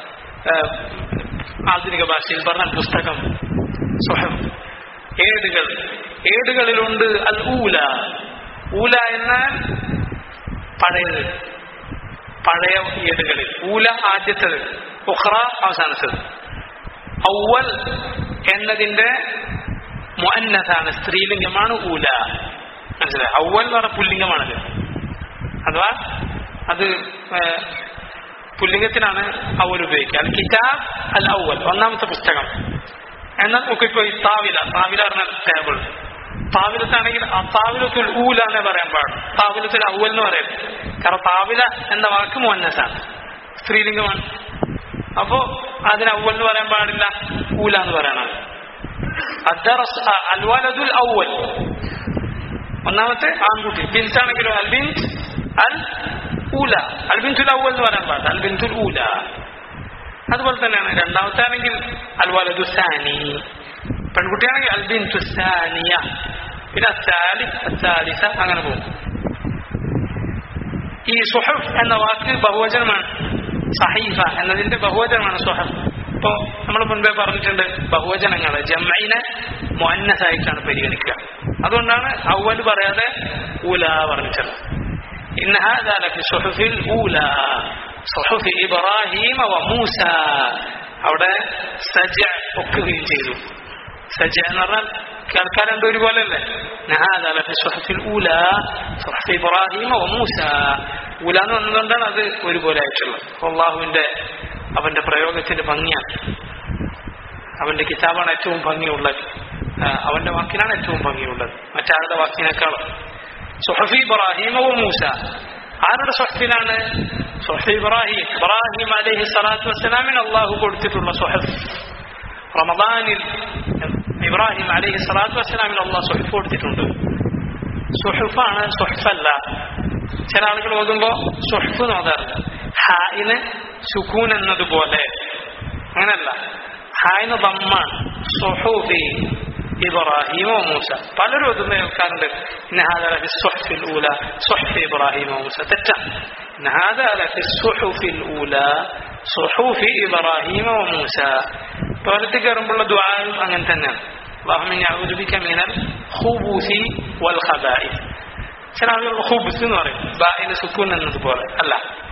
ആധുനിക ഭാഷയിൽ പറഞ്ഞ പുസ്തകം സുഹഫ്. ഏടുകൾ ഏടുകളിലുണ്ട് അൽ ഊല. ഊല എന്നാൽ പഴയത്, പഴയ ഏടുകളിൽ. ഊല ആദ്യത്തേത്, ഉഖ്റ അവസാനത്തത്. അവൽ എന്നതിന്റെ മുഅന്നസാണ്, സ്ത്രീലിംഗമാണ് ഊല. മനസ്സിലായി? അവൽ എന്ന് പറഞ്ഞ പുല്ലിംഗമാണത്. അഥവാ അത് പുല്ലിംഗത്തിനാണ് അവൽ ഉപയോഗിക്കുക. അൽ കിതാബ് അൽ അവൽ, ഒന്നാമത്തെ പുസ്തകം. എന്നാൽ നമുക്കിപ്പോ ഈ താവില, താവില പറഞ്ഞ ടേബിൾ, താവിലത്താണെങ്കിൽ ആ താവിലത്തുൽ ഊല എന്നേ പറയാൻ പാടും, താവിലത്തുൽ അവൽ എന്ന് പറയരുത്. കാരണം താവില എന്ന വാക്ക് മുഅന്നസാണ്, സ്ത്രീലിംഗമാണ്. അപ്പോ അതിന് അവൽ എന്ന് പറയാൻ പാടില്ല, ഊല എന്ന് പറയണം. അൽവലദുൽ അവൽ, ഒന്നാമത്തെ ആൺകുട്ടി. ബിൻസ് ആണെങ്കിലോ അൽ ബിൻത് അൽ ഊല, അൽ ബിൻതുൽ അവൽ എന്ന് പറയാൻ പാടില്ല, അൽ ബിൻതുൽ ഊല. അതുപോലെ തന്നെയാണ് രണ്ടാമത്തെ ആണെങ്കിൽ അൽ വലദു സാനി, പെൺകുട്ടിയാണെങ്കിൽ അൽ ബിൻതു സാനിയ, പിന്നെ അസ്സാലിസ് അസ്സാലിസ, അങ്ങനെ പോകും. ഈ സുഹഫ് എന്ന വാക്ക് ബഹുവചനമാണ്. സഹീഫ എന്നതിന്റെ ബഹുവചനമാണ് സുഹഫ്. ഇപ്പോ നമ്മൾ മുൻപേ പറഞ്ഞിട്ടുണ്ട്, ബഹുവചനങ്ങള് ജംഇനെ മുഅന്നസായിട്ടാണ് പരിഗണിക്കുക. അതുകൊണ്ടാണ് അവ്വൽ പറയാതെ ഊല പറഞ്ഞിട്ടുള്ളത്. ഇന്ന ഹാദാ ലഫി സുഹഫിൽ ഊല സുഹഫ് ഇബ്രാഹീമ വ മൂസ. അവിടെ സജ ഒക്കുകയും ചെയ്തു. സജ എന്ന് പറഞ്ഞാൽ കേൾക്കാൻ രണ്ടും ഒരുപോലെ അല്ലേ. ഹാദാ ലഫി സുഹഫിൽ ഊല സുഹഫ് ഇബ്രാഹീമ വ മൂസ. ഊല എന്ന് വന്നതുകൊണ്ടാണ് അത് ഒരുപോലെ ആയിട്ടുള്ളത്. അല്ലാഹുവിന്റെ അവന്റെ പ്രയോഗത്തിന്റെ ഭംഗിയാണ്. അവന്റെ കിതാബാണ് ഏറ്റവും ഭംഗിയുള്ളത്, അവന്റെ വാക്കിനാണ് ഏറ്റവും ഭംഗിയുള്ളത് മറ്റാരുടെ വാക്കിനേക്കാളും. സുഹഫ് ഇബ്രാഹീമ വ മൂസ, ആരുടെ സുഹഫിലാണ്? സുഹഫ് ഇബ്രാഹിം, ഇബ്രാഹിം അലൈഹി സ്വലാത്തു വസ്സലാമിന് അള്ളാഹു കൊടുത്തിട്ടുള്ള സുഹഫ്. റമദാനിൽ ഇബ്രാഹിം അലൈഹി സ്വലാത്തു വസ്സലാമിന് അള്ളാഹു സുഹഫ് കൊടുത്തിട്ടുണ്ട്. സുഹഫാണ്, സുഹഫല്ല. ചില ആളുകൾ ഓതുമ്പോ സുഹഫ് എന്ന് ഓതാറുണ്ട്. ഹായിന് സുക്കൂൻ എന്നതുപോലെ, അങ്ങനല്ല. ഹായിന് ദമ്മാണ്. സുഹൂഫി ഇബ്രാഹിം വ മൂസ. പലരും ഓതുന്ന കേൾക്കാറുണ്ട് ഇന്ന ഹാദാ ലഫി സുഹഫിൽ ഊല സുഹഫ് ഇബ്രാഹിം വ മൂസ. തെറ്റാണ്. ഇന്ന ഹാദാ ലഫി സുഹഫിൽ ഊല സുഹൂഫി ഇബ്രാഹിം വ മൂസ. ടോയ്ലറ്റിൽ കയറുമ്പോഴുള്ള ദുആയും അങ്ങനെ തന്നെയാണ്. അല്ലാഹുമ്മ ഇന്നി അഊദു ബിക മിനൽ ഖുബൂസി വൽ ഖബായിസ്. ചില ആളുകൾ ഖുബ്സ് എന്ന് പറയും, ബാഇന് സുക്കൂൻ എന്നതുപോലെ അല്ല.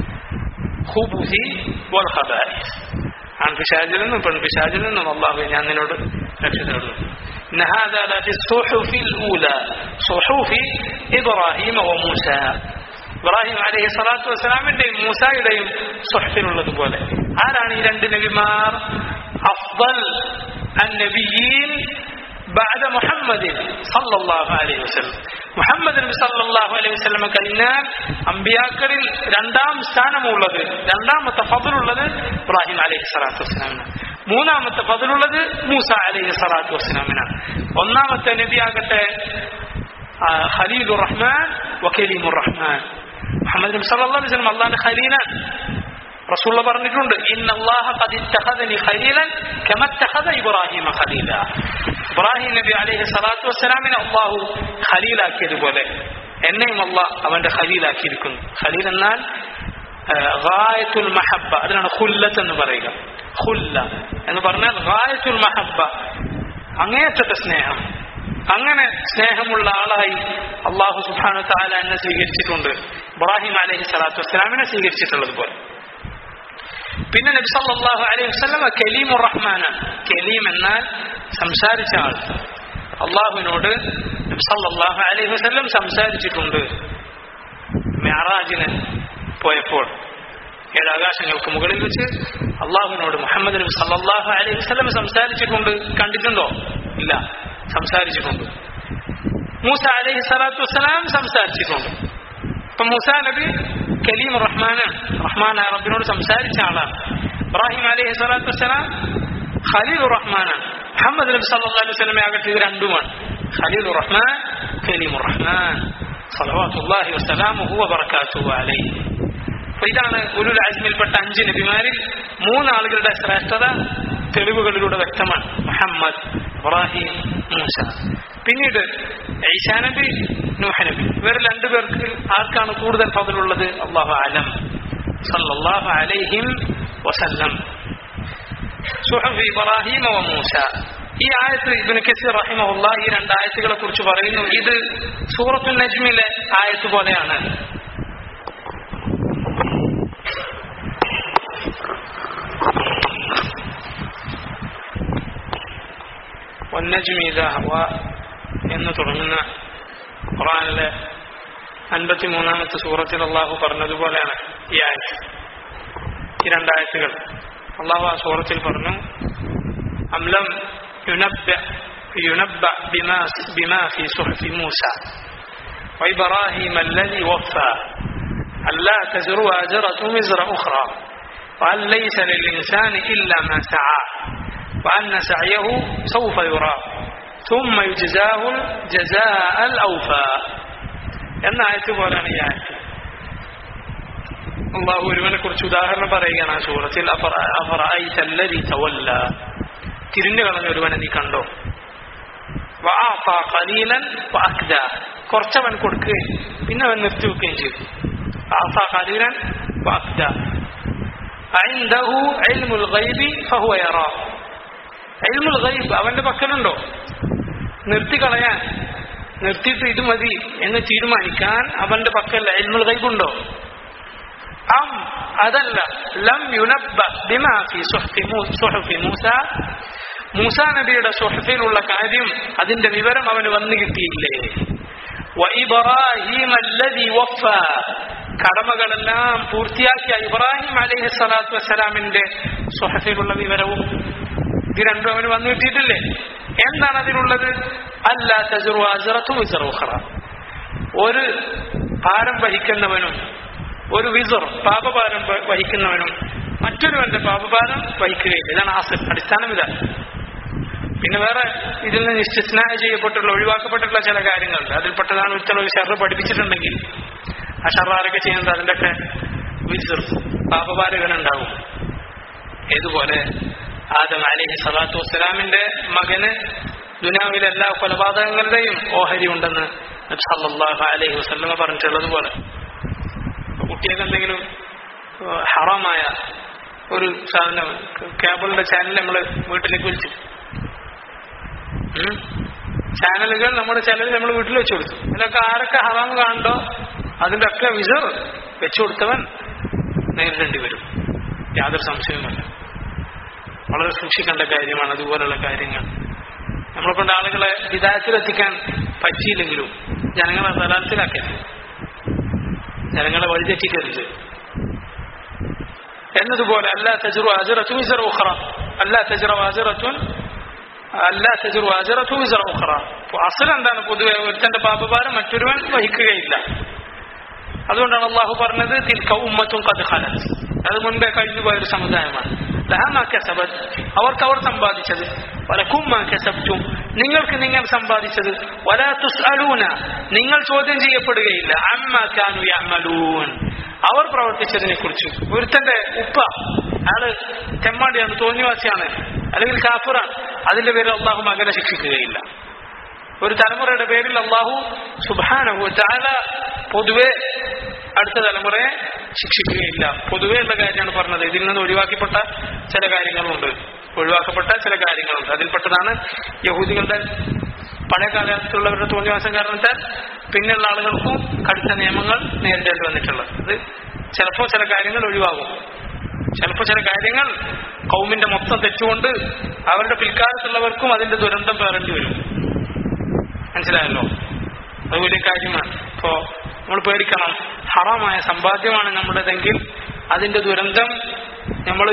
ഖുബൂസി വൽ ഖബായിസ്, ആൺപിശാചിൽ നിന്നും പെൺപിശാചിൽ നിന്നും അല്ലാഹുവേ ഞാൻ നിന്നോട് രക്ഷ തേടുന്നു. ഇന്ന ഹാദാ ലഫി സുഹഫിൽ ഊല സുഹൂഫി ഇബ്രാഹിം വ മൂസ. ഇബ്രാഹിം അലൈഹി സ്വലാത്തു വസ്സലാമിന്റെയും മൂസായുടെയും സുഹഫിലുള്ളതുപോലെ. ആരാണ് ഈ രണ്ട് നബിമാർ? അഫ്ദൽ അന്നബിയീൻ ബഅദ മുഹമ്മദിൻ സല്ലല്ലാഹു അലൈഹി വസല്ലം. മുഹമ്മദ് നബി സല്ലല്ലാഹു അലൈഹി വസല്ലം കഴിഞ്ഞാൽ അമ്പിയാക്കളിൽ രണ്ടാം സ്ഥാനമുള്ളത്, രണ്ടാമത്തെ ഫദ്ലുള്ളത് ഇബ്രാഹിം അലൈഹി സ്വലാത്തു വസ്സലാമിനാണ്. മൂന്നാമത്തെ ഫദ്ലുള്ളത് മൂസ അലൈഹി സ്വലാത്തു വസ്സലാമിനാണ്. ഒന്നാമത്തെ നബിയാകട്ടെ ഖലീലുർ റഹ്മാൻ വ കലീമുർ റഹ്മാൻ. മുഹമ്മദ് നബി സല്ലല്ലാഹു അലൈഹി വസല്ലം അല്ലാഹുവിന്റെ ഖലീലാണ്. റസൂൽ പറഞ്ഞിട്ടുണ്ട്, ഇന്നല്ലാഹ ഖദ് ഇത്തഖദനി ഖലീലൻ കമാ ഇത്തഖദ ഇബ്രാഹിമ ഖലീല. ഇബ്രാഹിം നബി അലൈഹി സ്വലാത്തു വസ്സലാമിനെ അല്ലാഹു ഖലീലാക്കിയതുപോലെ എന്നെയും അല്ലാഹ് അവന്റെ ഖലീലാക്കിയിരിക്കുന്നു. ഖലീൽ എന്നാൽ ഗായത്തുൽ മഹബ്ബ, അതിനാണ് ഖുല്ലത്ത് എന്ന് പറയുക. ഖുല്ല എന്ന് പറഞ്ഞാൽ ഗായത്തുൽ മഹബ്ബ, അങ്ങേയറ്റത്തെ സ്നേഹം. അങ്ങനെ സ്നേഹമുള്ള ആളായി അല്ലാഹു സുബ്ഹാനഹു വ തആല എന്നെ സ്വീകരിച്ചിട്ടുണ്ട്, ഇബ്രാഹിം അലൈഹി സ്വലാത്തു വസ്സലാമിനെ സ്വീകരിച്ചിട്ടുള്ളത് പോലെ. പിന്നെ നബി സല്ലല്ലാഹു അലൈഹി വസല്ലം കലീമുർ റഹ്മാനാണ്. കലീം എന്നാൽ സംസാരിച്ച ആൾ. അള്ളാഹുവിനോട് നബി സല്ലല്ലാഹു അലൈഹി വസല്ലം സംസാരിച്ചിട്ടുണ്ട്. മിഅ്റാജിന് പോയപ്പോൾ ഏഴാകാശങ്ങൾക്ക് മുകളിൽ വെച്ച് അള്ളാഹുവിനോട് മുഹമ്മദ് നബി സല്ലല്ലാഹു അലൈഹി വസല്ലം സംസാരിച്ചിട്ടുണ്ട്. കണ്ടിട്ടുണ്ടോ? ഇല്ല, സംസാരിച്ചിട്ടുണ്ട്. മൂസ അലൈഹി സ്വലാത്തു വസ്സലാം സംസാരിച്ചിട്ടുണ്ട്. അപ്പൊ മൂസ നബി കലീം റഹ്മാനാണ്, റഹ്മാനായ റബ്ബിനോട് സംസാരിച്ച ആളാണ്. ഇബ്രാഹിം അലൈഹി സ്വലാത്തു വസ്സലാം ഖലീലുർ റഹ്മാനാണ്. മുഹമ്മദ് നബി സല്ലല്ലാഹു അലൈഹി വസല്ലം ആകട്ടെ ഇത് രണ്ടുമാണ്, ഖലീലുർ റഹ്മാൻ കലീമുർ റഹ്മാൻ സ്വല്ലല്ലാഹു വസല്ലമുഹു വബറകാതുഹു അലൈഹി. അപ്പൊ ഇതാണ് ഉലുൽ അസ്മിൽപ്പെട്ട അഞ്ച് നബിമാരിൽ മൂന്നാളുകളുടെ ശ്രേഷ്ഠത തെളിവുകളിലൂടെ വ്യക്തമാണ്. മുഹമ്മദ്, ഇബ്രാഹിം, മൂസ. പിന്നീട് ഈസാ നബി നൂഹ് നബി. ഇവർ രണ്ടുപേർക്ക് ആർക്കാണ് കൂടുതൽ ഫضലുള്ളത്? അല്ലാഹു അലം. സല്ലല്ലാഹു അലൈഹി വസല്ലം. സുഹഫ് ഇബ്രാഹിം വ മൂസ. ഈ ആയത്ത് ഇബ്നു കസീർ റഹിമഹുല്ലാഹ് ഈ രണ്ട് ആയത്തുകളെ കുറിച്ച് പറയുന്നു. ഇത് സൂറത്തുൽ നജ്മിലെ ആയത്ത് പോലെയാണ്. വന്നജ്മി ഇദാ ഹവ എന്ന് തുടങ്ങുന്ന ഖുർആനിലെ അൻപത്തി മൂന്നാമത്തെ സൂറത്തിൽ അള്ളാഹു പറഞ്ഞതുപോലെയാണ് ഈ ആയത്ത്. ഈ രണ്ടായത്തുകൾ അള്ളാഹു ആ സൂറത്തിൽ പറഞ്ഞു, അംലം യുനബ്ബ യുനബ്ബ ബിമാ ബിമാ ഫീ സുഹഫി മൂസ വഇബ്രാഹിം അല്ലദി വഫ അല്ലാ തസ്റു വാസിറത്തുൻ വിസ്റ ഉഖ്റ വഅൻ ലൈസ ലിൽഇൻസാനി ഇല്ലാ മാ സഅ വഅന്ന സഅയഹു സൗഫ യുറാ ثم يجزاه الجزاء الأوفى എന്ന ആയത്ത് പോലെയാണ് ഈ ആയത്ത്. അള്ളാഹു ഒരുവനെ കുറിച്ച് ഉദാഹരണം പറയുകയാണ് ആ സൂറത്തിൽ. അഫറഅയ്ത അല്ലദീ തവല്ല, തിരിഞ്ഞു കളഞ്ഞ ഒരുവനെ നീ കണ്ടോ? വഅഅത ഖലീലൻ വഅക്ദ, കുറച്ചവൻ കൊടുക്കുകയും പിന്നെ അവൻ നിർത്തി വെക്കുകയും ചെയ്തു. അഅത ഖലീലൻ വഅക്ദ. അഇൻദഹു ഇൽമുൽ ഗൈബി ഫഹുവ യറാ, ഇൽമുൽ ഗൈബ് അവന്റെ പക്കലുണ്ടോ? നിർത്തി കളയാൻ, നിർത്തിയിട്ട് ഇത് മതി എന്ന് തീരുമാനിക്കാൻ അവന്റെ പക്കൽ ഇൽമുൽ ഗൈബ് ഉണ്ടോ? അം അതല്ല, ലം യുനബ്ബ ബിമാ ഫീ സുഹഫി സുഹഫി മൂസ, മൂസ നബിയുടെ സുഹഫിലുള്ള കാര്യം അതിന്റെ വിവരം അവന് വന്നു കിട്ടിയില്ലേ? വഇബ്രാഹിം അല്ലദി വഫ, കടമകളെല്ലാം പൂർത്തിയാക്കിയ ഇബ്രാഹിം അലൈഹി സ്വലാത്തു വസ്സലാമിന്റെ സുഹഫിലുള്ള വിവരവും ഇത് രണ്ടും അവന് വന്നു കിട്ടിയിട്ടില്ലേ? എന്താണ് അതിലുള്ളത്? അല്ലാ തസ്റു വാസിറത്തുൻ വിസ്റ ഉഖ്റ, ഒരു ഭാരം വഹിക്കുന്നവനും ഒരു വിസർ പാപഭാരം വഹിക്കുന്നവനും മറ്റൊരുവന്റെ പാപഭാരം വഹിക്കുകയില്ല. ഇതാണ് ആസിർ, അടിസ്ഥാനം ഇതാണ്. പിന്നെ വേറെ ഇതിൽ നിന്ന് ഇസ്തിസ്നാ ചെയ്യപ്പെട്ടുള്ള ഒഴിവാക്കപ്പെട്ടിട്ടുള്ള ചില കാര്യങ്ങളുണ്ട്. അതിൽപ്പെട്ടതാണ് ഇത്തരം ഒരു ഷർറ് പഠിപ്പിച്ചിട്ടുണ്ടെങ്കിൽ ആ ഷർറ് ആരൊക്കെ ചെയ്യുന്നത് അതിൻ്റെയൊക്കെ വിസർ പാപഭാരകനുണ്ടാവും. ഏതുപോലെ ആദം അലൈഹി സ്വലാത്തു വസ്സലാമിന്റെ മകന് ദുനിയാവിലെ എല്ലാ കൊലപാതകങ്ങളുടെയും ഓഹരി ഉണ്ടെന്ന് നബി സല്ലല്ലാഹു അലൈഹി വസല്ലം പറഞ്ഞിട്ടുള്ളത് പോലെ കുട്ടിയൊക്കെ എന്തെങ്കിലും ഹറാമായ ഒരു സാധനം കേബിളിന്റെ ചാനൽ നമ്മൾ വീട്ടിലേക്ക് വിളിച്ചു, ചാനലുകൾ നമ്മുടെ ചാനൽ നമ്മൾ വീട്ടിൽ വെച്ചു കൊടുത്തു. ഇതിലൊക്കെ ആരൊക്കെ ഹറാം കാണണ്ടോ അതിന്റെ ഒക്കെ വിസർ വെച്ചു കൊടുത്തവൻ നേരിടേണ്ടി വരും, യാതൊരു സംശയവുമല്ല. വളരെ സൂക്ഷിക്കേണ്ട കാര്യമാണ് അതുപോലുള്ള കാര്യങ്ങൾ. നമ്മളെ കൊണ്ട് ആളുകളെ ഹിദായത്തിലെത്തിക്കാൻ പറ്റിയില്ലെങ്കിലും ജനങ്ങളെ ദലാലത്തിലാക്കരുത്, ജനങ്ങളെ വഴിതെറ്റിക്കരുത് എന്നതുപോലെ അല്ലാ തസ്റു വാസിറത്തുൻ വിസ്റ ഉഖ്റ, അല്ലാ തസ്റു വാസിറത്തുൻ അല്ലാ തസ്റു വാസിറത്തുൻ വിസ്റ ഉഖ്റ. അസ്ൽ എന്താണ്? പൊതുവെ ഒരുത്തന്റെ പാപഭാരം മറ്റൊരുവൻ വഹിക്കുകയില്ല. അതുകൊണ്ടാണ് അള്ളാഹു പറഞ്ഞത് തിൽക ഉമ്മത്തുൻ ഖദ് ഖലത്, അത് മുൻപേ കഴിഞ്ഞു പോയൊരു സമുദായമാണ്. ലഹാ മാ കസബത്, അവർക്ക് അവർ സമ്പാദിച്ചത്. വലക്കും മാ കസബ്തും, നിങ്ങൾക്ക് നിങ്ങൾ സമ്പാദിച്ചത്. വലാ തുസ്അലൂന, നിങ്ങൾ ചോദ്യം ചെയ്യപ്പെടുകയില്ല. അമ്മാ കാനൂ യഅമലൂൻ, അവർ പ്രവർത്തിച്ചതിനെ കുറിച്ച്. ഒരുത്തന്റെ ഉപ്പ അയാള് തെമ്മാടിയാണ്, തോന്നിവാസിയാണ്, അല്ലെങ്കിൽ കാഫിറാണ്, അതിന്റെ പേരിൽ അള്ളാഹു മകനെ ശിക്ഷിക്കുകയില്ല. ഒരു തലമുറയുടെ പേരിൽ അള്ളാഹു സുബ്ഹാനഹു വ തആല പൊതുവെ അടുത്ത തലമുറയെ ശിക്ഷിക്കുകയില്ല. പൊതുവെ ഉള്ള കാര്യമാണ് പറഞ്ഞത്. ഇതിൽ നിന്ന് ഒഴിവാക്കപ്പെട്ട ചില കാര്യങ്ങളുണ്ട്, ഒഴിവാക്കപ്പെട്ട ചില കാര്യങ്ങളുണ്ട്. അതിൽപ്പെട്ടതാണ് യഹൂദികളുടെ പഴയ കാലത്തുള്ളവരുടെ തോന്നിവാസം കാരണത്താൽ പിന്നെയുള്ള ആളുകൾക്കും കടുത്ത നിയമങ്ങൾ നേരിടേണ്ടി വന്നിട്ടുള്ളത്. അത് ചിലപ്പോൾ ചില കാര്യങ്ങൾ ഒഴിവാകും, ചിലപ്പോൾ ചില കാര്യങ്ങൾ കൗമിന്റെ മൊത്തം തെറ്റുകൊണ്ട് അവരുടെ പിൽക്കാലത്തുള്ളവർക്കും അതിന്റെ ദുരന്തം പേറേണ്ടി വരും. മനസ്സിലായല്ലോ? അത് വലിയ കാര്യമാണ്. ഇപ്പോ നമ്മൾ പേടിക്കണം. ഹറാമായ സമ്പാദ്യമാണ് നമ്മുടേതെങ്കിൽ അതിന്റെ ദുരന്തം നമ്മൾ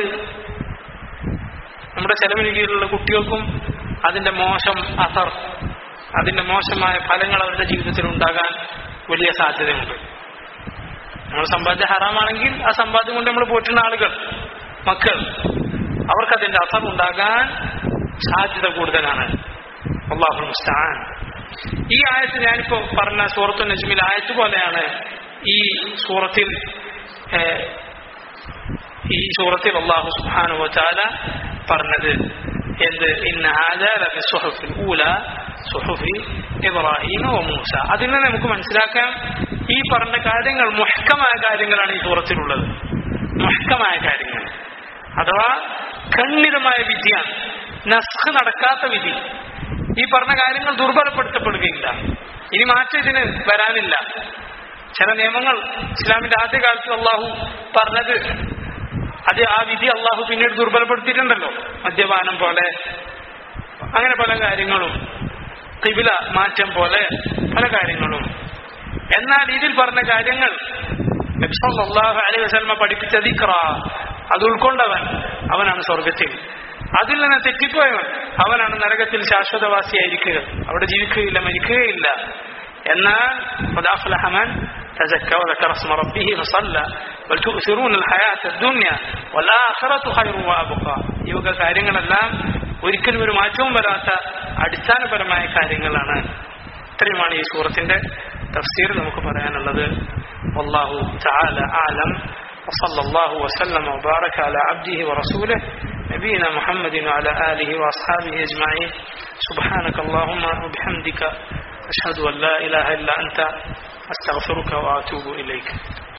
നമ്മുടെ ചെലവിന് കീഴിലുള്ള കുട്ടികൾക്കും അതിന്റെ മോശം അസർ, അതിന്റെ മോശമായ ഫലങ്ങൾ അവരുടെ ജീവിതത്തിൽ ഉണ്ടാകാൻ വലിയ സാധ്യതയുണ്ട്. നമ്മൾ സമ്പാദ്യം ഹറാമാണെങ്കിൽ ആ സമ്പാദ്യം കൊണ്ട് നമ്മൾ പോറ്റുന്ന ആളുകൾ, മക്കൾ, അവർക്കതിന്റെ അസർ ഉണ്ടാകാൻ സാധ്യത കൂടുതലാണ്. അല്ലാഹുൽ മുസ്തആൻ. ഈ ആയത്ത് ഞാനിപ്പോ പറഞ്ഞ സൂറത്തുൽ നജ്മിൽ ആയത്ത് പോലെയാണ് ഈ സൂറത്തിൽ ഈ സൂറത്തിൽ അല്ലാഹു സുബ്ഹാനഹു വ തആല പറഞ്ഞത് എന്ത്? ഇന്ന ഹാദാ ലഫി സുഹഫിൽ ഊല സുഹഫി ഇബ്രാഹീം വ മൂസ. അതിൽ നിന്ന് നമുക്ക് മനസ്സിലാക്കാം ഈ പറഞ്ഞ കാര്യങ്ങൾ മുഹ്കമായ കാര്യങ്ങളാണ് ഈ സൂറത്തിലുള്ളത്. മുഹ്കമായ കാര്യങ്ങൾ അഥവാ ഖണ്ഡിതമായ വിധിയാണ്, നസ്ഖ് നടക്കാത്ത വിധി. ഈ പറഞ്ഞ കാര്യങ്ങൾ ദുർബലപ്പെടുത്തപ്പെടുകയില്ല, ഇനി മാറ്റം ഇതിന് വരാനില്ല. ചില നിയമങ്ങൾ ഇസ്ലാമിന്റെ ആദ്യകാലത്ത് അള്ളാഹു പറഞ്ഞത് അത് ആ വിധി അള്ളാഹു പിന്നീട് ദുർബലപ്പെടുത്തിയിട്ടുണ്ടല്ലോ. മദ്യപാനം പോലെ അങ്ങനെ പല കാര്യങ്ങളും, ഖിബ്ല മാറ്റം പോലെ പല കാര്യങ്ങളും. എന്നാൽ ഇതിൽ പറഞ്ഞ കാര്യങ്ങൾ നബി സല്ലല്ലാഹു അലൈഹി വസല്ലം പഠിപ്പിച്ച ദിക്റ, അത് ഉൾക്കൊണ്ടവൻ അവനാണ് സ്വർഗത്തിൽ. അതിൽ നിന്ന് തെറ്റിപ്പോയവൻ അവനാണ് നരകത്തിൽ ശാശ്വതവാസിയായിരിക്കുക, അവിടെ ജീവിക്കുകയില്ല, മരിക്കുകയില്ല. എന്നാൽ ഖദ് അഫ്ലഹ മൻ തസക്ക വദക്കറ സ്മ റബ്ബിഹി ഫസല്ല ബൽ തുഅ്സിറൂന അൽ ഹയാത അദ്ദുനിയ വൽ ആഖിറതു ഖൈറുൻ വഅബ്ഖ. ഈ വക കാര്യങ്ങളെല്ലാം ഒരിക്കലും ഒരു മാറ്റവും വരാത്ത അടിസ്ഥാനപരമായ കാര്യങ്ങളാണ്. ഇത്രയുമാണ് ഈ സൂറത്തിന്റെ തഫ്സീർ നമുക്ക് പറയാനുള്ളത്. വല്ലാഹു തആല അഅലം. وصلى الله وسلم وبارك على عبده ورسوله نبينا محمد وعلى آله وأصحابه أجمعين. سبحانك اللهم وبحمدك أشهد أن لا إله إلا أنت أستغفرك وأتوب إليك.